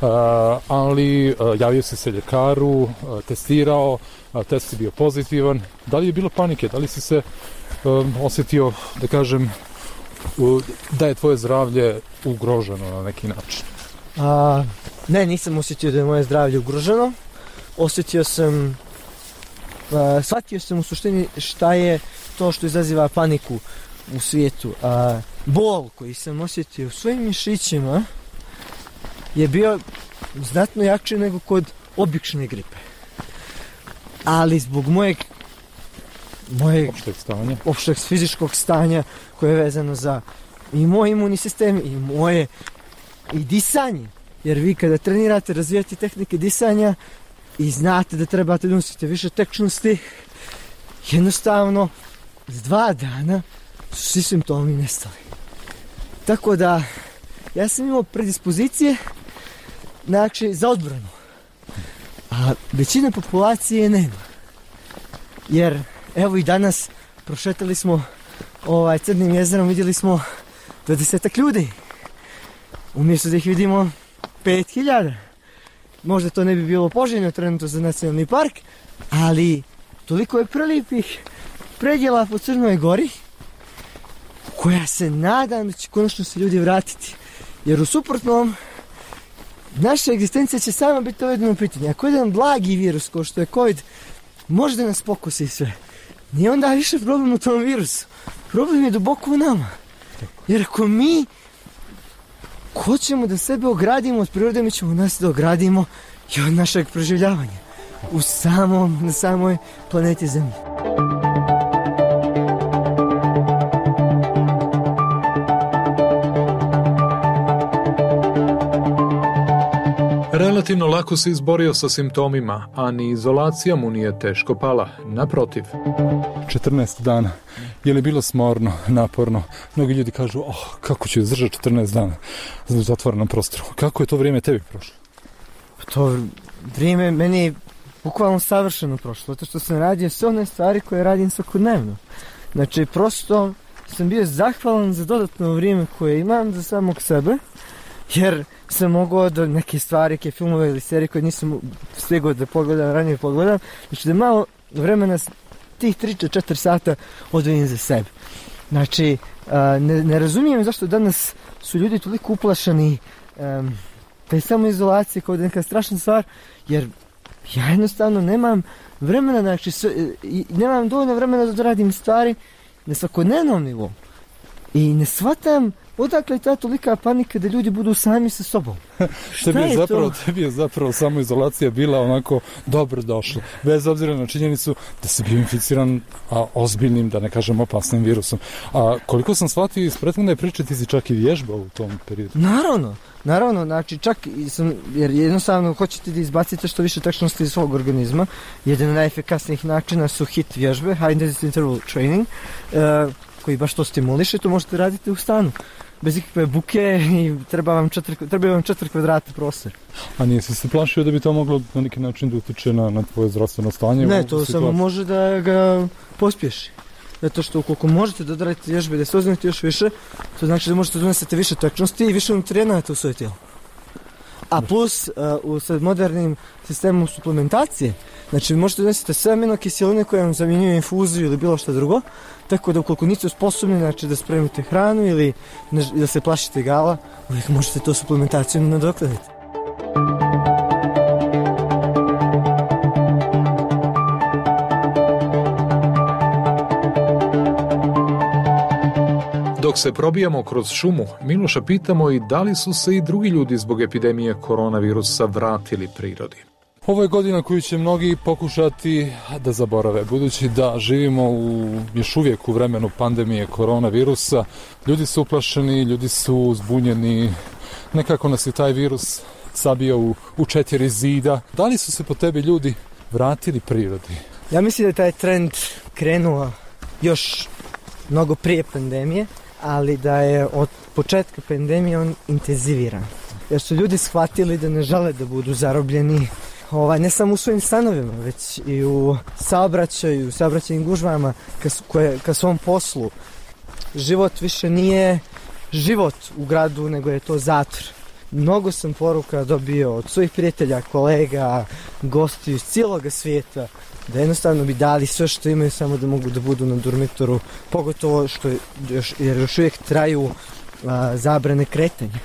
ali javio si se ljekaru, testirao, test je bio pozitivan. Da li je bilo panike? Da li si se osjetio, da kažem, da je tvoje zdravlje ugroženo na neki način? Ne, nisam osjetio da je moje zdravlje ugroženo. Osjetio sam, shvatio sam u suštini šta je to što izaziva paniku u svijetu. Bol koji sam osjetio u svojim mišićima je bio znatno jači nego kod obične gripe. Ali zbog mojeg opšteg fizičkog stanja koje je vezano za i moj imunni sistem i moje i disanje. Jer vi kada trenirate, razvijate tehnike disanja i znate da trebate da nosite više tečnosti, jednostavno s 2 dana su svi simptomi nestali. Tako da ja sam imao predispozicije, znači, za odbranu. A većina populacije nema. Jer evo i danas prošetali smo Crnim jezerom, vidjeli smo 20 ljudi. Umjesto da ih vidimo 5000. Možda to ne bi bilo poželjno trenutno za nacionalni park, ali toliko je prelijepih predjela po Crnoj Gori, koja se nadam da će konačno se ljudi vratiti. Jer u suprotnom, naša egzistencija će sama biti dovedena u pitanje. Ako je jedan blagi virus kao što je COVID, može da nas pokusi i sve. Nije onda više problem u tom virusu. Problem je duboko u nama. Jer ako mi hoćemo da sebe ogradimo od prirode, mi ćemo nas da ogradimo i od našeg preživljavanja na samoj planeti Zemlji. Relativno lako se izborio sa simptomima, a ni izolacija mu nije teško pala. Naprotiv. 14 dana. Je li bilo smorno, naporno? Mnogi ljudi kažu, kako ću izdržati 14 dana u zatvorenom prostoru. Kako je to vrijeme tebi prošlo? To vrijeme meni je bukvalno savršeno prošlo, zato što sam radio sve one stvari koje radim svakodnevno. Znači, prosto sam bio zahvalan za dodatno vrijeme koje imam za samog sebe, jer sam mogao da neke stvari, neke filmove ili serije koje nisam stigao da pogledam, ranije pogledam, znači da malo vremena tih 3-4 sata odvojim za sebe. Znači, ne razumijem zašto danas su ljudi toliko uplašeni te samoizolacije kao da neka strašna stvar, jer ja jednostavno nemam vremena, znači nemam dovoljno vremena da radim stvari na svakodnevnom nivou. I ne shvatam odakle je ta tolika panika da ljudi budu sami sa sobom. Tebi je zapravo samoizolacija bila onako dobro došla. Bez obzira na činjenicu da si bio inficiran ozbiljnim, da ne kažem opasnim virusom. A koliko sam shvatio iz prethodne priče, ti si čak i vježbao u tom periodu. Naravno, znači čak jer jednostavno hoćete da izbacite što više tačnosti iz svog organizma. Jedan od najefikasnijih načina su HIIT vježbe, High Intensity Interval Training, koji baš to stimuliše, to možete raditi u stanu. Bez ikakve buke i treba vam 4 kvadrata prostor. A nisi se plašio da bi to moglo na neki način da utiče na tvoje zdravstveno stanje? Ne, to samo može da ga pospješi. Zato što ukoliko možete da odradite vježbe, da se oznamite još više, to znači da možete donesete više tačnosti i više nutrijenta u svoje tijelo. A plus, u modernim sistemom suplementacije, znači možete donesete sve aminokiseline koje vam zamjenjuju infuziju ili bilo što drugo, tako da ukoliko niste sposobni, znači da spremite hranu ili da se plašite gala, uvijek možete to suplementacijom nadoknaditi. Dok se probijamo kroz šumu, Miloša pitamo i da li su se i drugi ljudi zbog epidemije koronavirusa vratili prirodi. Ovo je godina koju će mnogi pokušati da zaborave, budući da živimo još uvijek u vremenu pandemije koronavirusa. Ljudi su uplašeni, ljudi su zbunjeni, nekako nas je taj virus sabio u 4 zida. Da li su se po tebi ljudi vratili prirodi? Ja mislim da je taj trend krenuo još mnogo prije pandemije, ali da je od početka pandemije on intenziviran. Jer su ljudi shvatili da ne žele da budu zarobljeni ne samo u svojim stanovima, već i u saobraćaju, u saobraćajnim gužvama ka svom poslu. Život više nije život u gradu, nego je to zatvor. Mnogo sam poruka dobio od svojih prijatelja, kolega, gostiju iz cijelog svijeta, da jednostavno bi dali sve što imaju samo da mogu da budu na dormitoru, pogotovo jer još uvijek traju zabrane kretanja.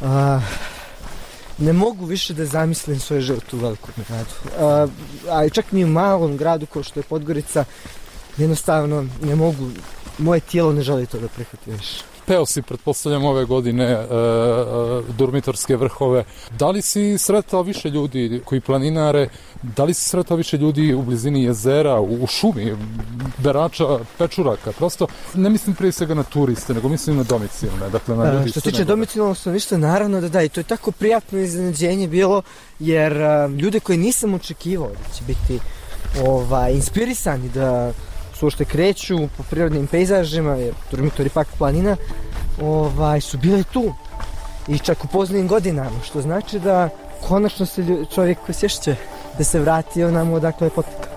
Ne mogu više da zamislim svoj život u velikom gradu. A čak ni u malom gradu kao što je Podgorica, jednostavno ne mogu, moje tijelo ne želi to da prihvati više. Peo si, pretpostavljam, ove godine dormitorske vrhove. Da li si sretao više ljudi koji planinare? Da li si sretao više ljudi u blizini jezera, u šumi, berača, pečuraka? Prosto ne mislim prije svega na turiste, nego mislim na domicilne. Dakle, na ljudi što se tiče domicilnog stanovništva, naravno da. I to je tako prijatno iznenađenje bilo, jer ljude koje nisam očekivao da će biti inspirisani da što kreću po prirodnim pejzažima, jer dormitor je pak planina, su bili tu i čak u poznijim godinama, što znači da konačno se čovjek osjeća da se vrati onamo odakle je potekao.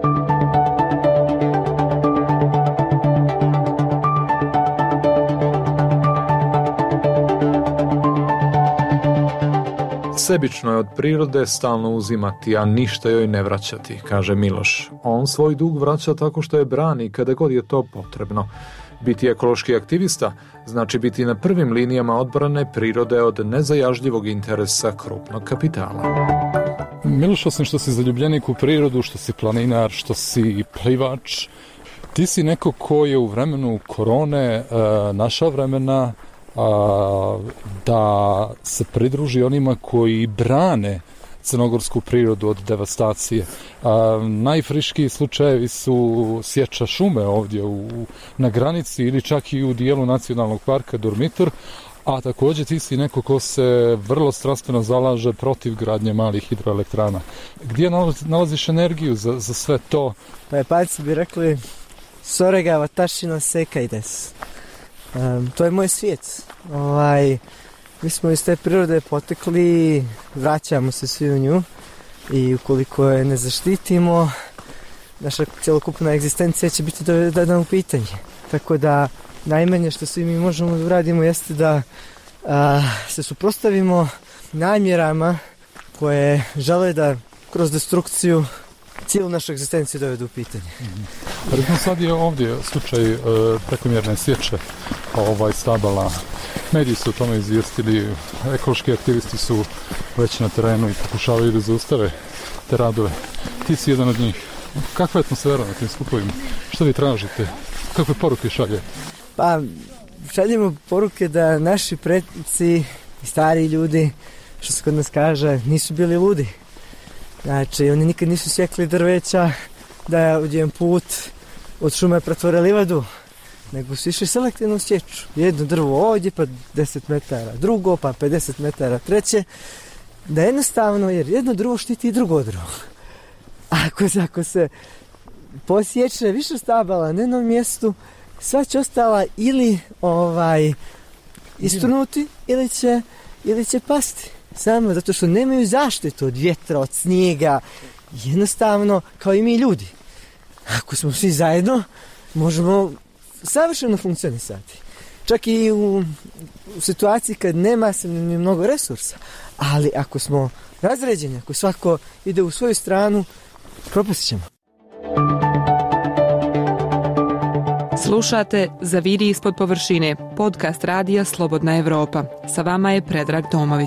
Sebično je od prirode stalno uzimati, a ništa joj ne vraćati, kaže Miloš. On svoj dug vraća tako što je brani kada god je to potrebno. Biti ekološki aktivista znači biti na prvim linijama odbrane prirode od nezajažljivog interesa krupnog kapitala. Miloš, osim što si zaljubljenik u prirodu, što si planinar, što si plivač, ti si neko ko je u vremenu korone našao vremena da se pridruži onima koji brane crnogorsku prirodu od devastacije. Najfriškiji slučajevi su sječa šume ovdje na granici ili čak i u dijelu nacionalnog parka Durmitor, A takođe ti si neko ko se vrlo strastveno zalaže protiv gradnje malih hidroelektrana. Gdje nalaziš energiju za sve to? Pa Japanci bi rekli Sorega watashi no sekai desu. To je moj svijet. Mi smo iz te prirode potekli, vraćamo se svi u nju i ukoliko je ne zaštitimo, naša cjelokupna egzistencija će biti dovedena u pitanje. Tako da najmanje što svi mi možemo da uradimo jeste da se suprotstavimo namjerama koje žele da kroz destrukciju cijelu našu egzistenciju dovedu u pitanje. Recimo sad je ovdje slučaj prekomjerne sječe stabala. Mediji su o tome izvijestili, ekološki aktivisti su već na terenu i pokušavaju da zaustave te radove. Ti si jedan od njih. Kakva je atmosfera na tim skupovima? Što vi tražite? Kakve poruke šaljete? Pa, šaljemo poruke da naši prednici i stari ljudi, što se kod nas kaže, nisu bili ludi. Znači, oni nikad nisu sjekli drveća da u jedan put od šume pretvore livadu, nego su išli selektivno sječu. Jedno drvo ovdje, pa 10 metara drugo, pa 50 metara treće. Da jednostavno, jer jedno drvo štiti i drugo drvo. Ako se posječe više stabala na jednom mjestu, sva će ostala ili istrunuti ili će pasti. Samo zato što nemaju zaštitu od vjetra, od snijega. Jednostavno, kao i mi ljudi. Ako smo svi zajedno, možemo savršeno funkcionisati. Čak i u situaciji kad nema se ni mnogo resursa. Ali ako smo razređeni, ako svako ide u svoju stranu, propast ćemo. Slušate Zaviri ispod površine, podcast radija Slobodna Evropa. Sa vama je Predrag Tomović.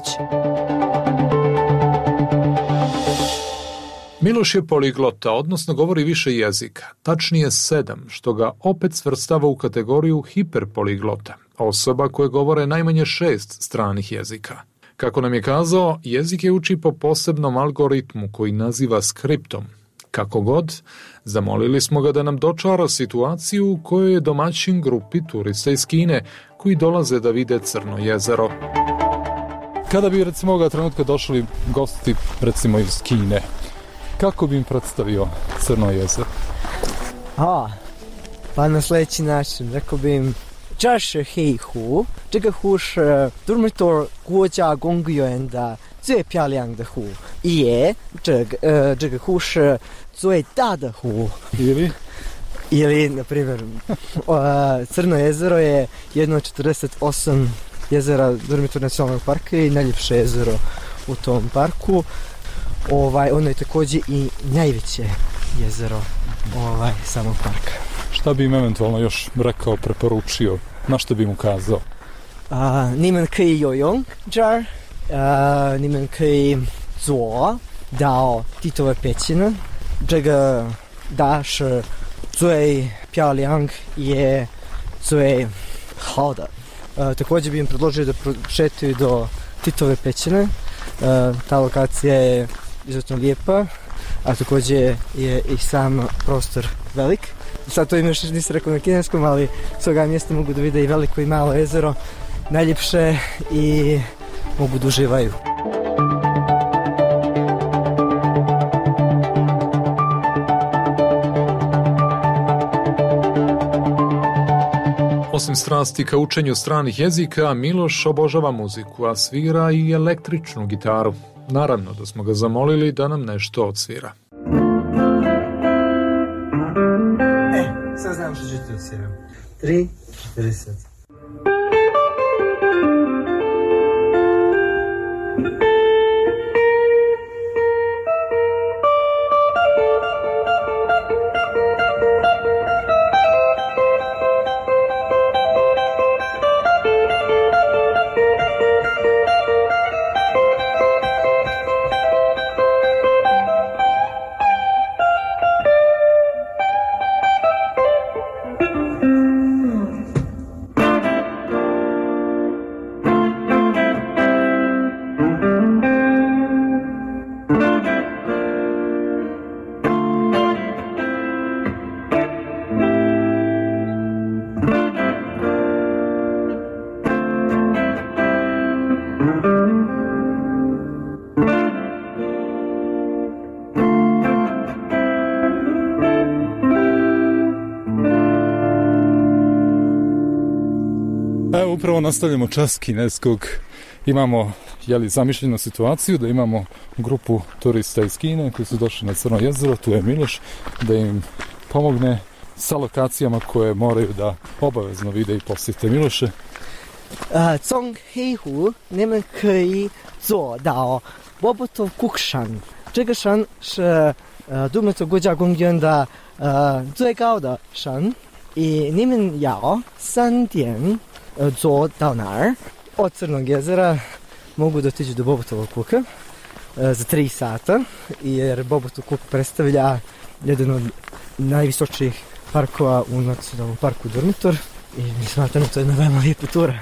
Miloš je poliglota, odnosno govori više jezika, tačnije 7, što ga opet svrstava u kategoriju hiperpoliglota, osoba koje govore najmanje 6 stranih jezika. Kako nam je kazao, jezike uči po posebnom algoritmu koji naziva skriptom. Kako god, zamolili smo ga da nam dočara situaciju u kojoj je domaćin grupi turista iz Kine koji dolaze da vide Crno jezero. Kada bi recimo ovoga trenutka došli gosti recimo iz Kine, kako bi im predstavio Crno jezero? Pa na sljedeći način, rekao bi im 这是黑湖，这个湖是多米多国家公园的最漂亮的湖，也这个湖是最大的湖。Ili, na primjer, Crno jezero je jedno od 48 jezera Durmitor nacionalnog parka i najljepše jezero u tom parku. Ono je također i najveće jezero samog parka. Šta bi im eventualno još rekao, preporučio? Na što bi mu kazao? 你们可以游泳这儿，你们可以走到地头的pećina，这个大是最漂亮也最好的。Također bi im predložio da prošetaju do Titove pećine. Ta lokacija je izuzetno lijepa, a također je i sam prostor velik. Sad to im još nisam rekao na kineskom, ali s ovoga mjesta mogu da vide i veliko i malo jezero, najljepše, i mogu da uživaju. Osim strasti ka učenju stranih jezika, Miloš obožava muziku, a svira i električnu gitaru. Naravno da smo ga zamolili da nam nešto odsvira. Sad znam što ću ti odsviram. 3, 40. evo nastavljamo čas kineskog. Imamo zamišljenu situaciju da imamo grupu turista iz Kine koji su došli na Crno jezero, tu je Miloš, da im pomogne sa lokacijama koje moraju da obavezno vide i posjete. Miloše? 从黑湖你们可以坐到波波头谷山，这个山是杜美族国家公园的最高的山，你们要3点坐到那儿。Od Crnog jezera mogu dotići do Bobotovog kuka za 3 sata, jer Bobotov kuk predstavlja jedan od najvisočijih parkova u nacionalnom parku Durmitor i mi smatramo to je jedna veoma lijepa tura.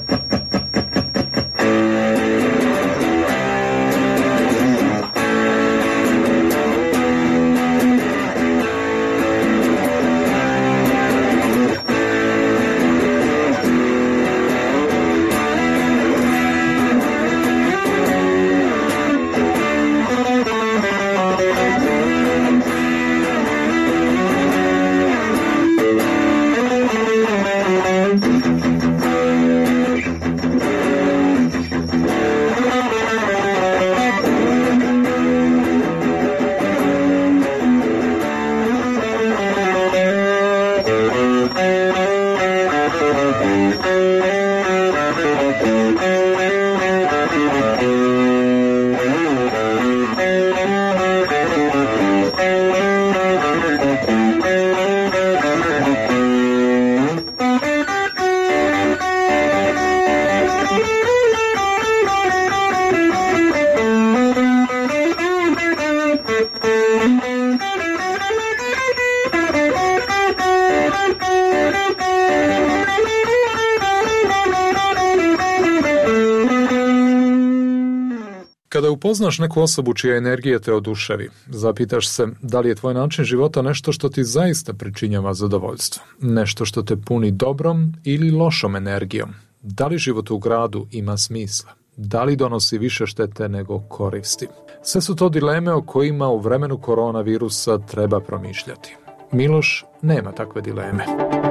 Kada upoznaš neku osobu čija energija te oduševi, zapitaš se da li je tvoj način života nešto što ti zaista pričinjava zadovoljstvo, nešto što te puni dobrom ili lošom energijom, da li život u gradu ima smisla, da li donosi više štete nego koristi. Sve su to dileme o kojima u vremenu koronavirusa treba promišljati. Miloš nema takve dileme.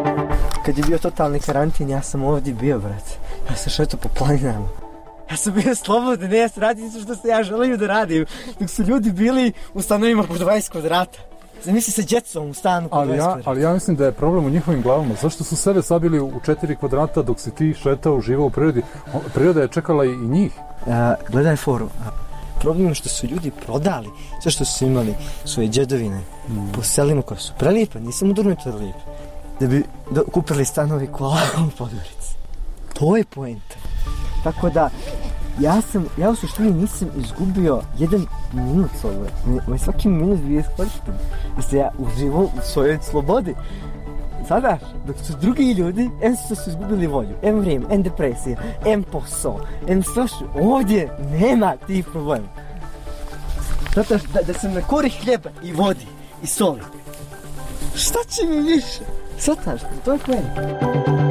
Kad je bio totalni karantin, ja sam ovdje bio, brate. Ja sam šetao po planinama. Ja sam bio slobodan, ja sam radio što se ja želim da radim. Dok su ljudi bili u stanovima po 20 kvadrata. Zamisli sa djecom u stanu po 20 kvadrata. Ali ja mislim da je problem u njihovim glavama. Zašto su sebe sabili u 4 kvadrata dok si ti šetao, uživao u prirodi? Priroda je čekala i njih. Gledaj foru. Problem je što su ljudi prodali sve što su imali, svoje djedovine, po selima koje su prelijepe, nisam u Durmitoru lijep, da bi kupili stanovi u Podgorici. To je poenta. Tako da, ja u suštini nisam izgubio 1 minut svoje. Svaki minut bio iskorišten. Jer se ja uživao u svojoj slobodi. Sada, dok su drugi ljudi, su izgubili volju. Vrijeme, depresija, posao, sve što. Ovdje nema tih problema. Zato da sam na kori hljeba i vodi i soli. Šta će mi više? Svataš, to je poenta.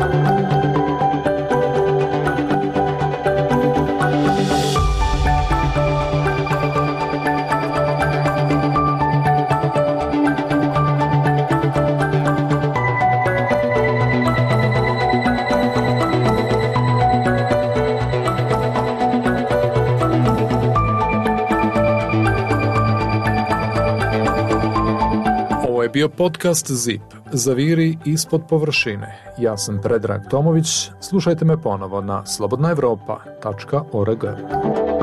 Bio podcast ZIP, Zaviri ispod površine. Ja sam Predrag Tomović, slušajte me ponovo na slobodnaevropa.org.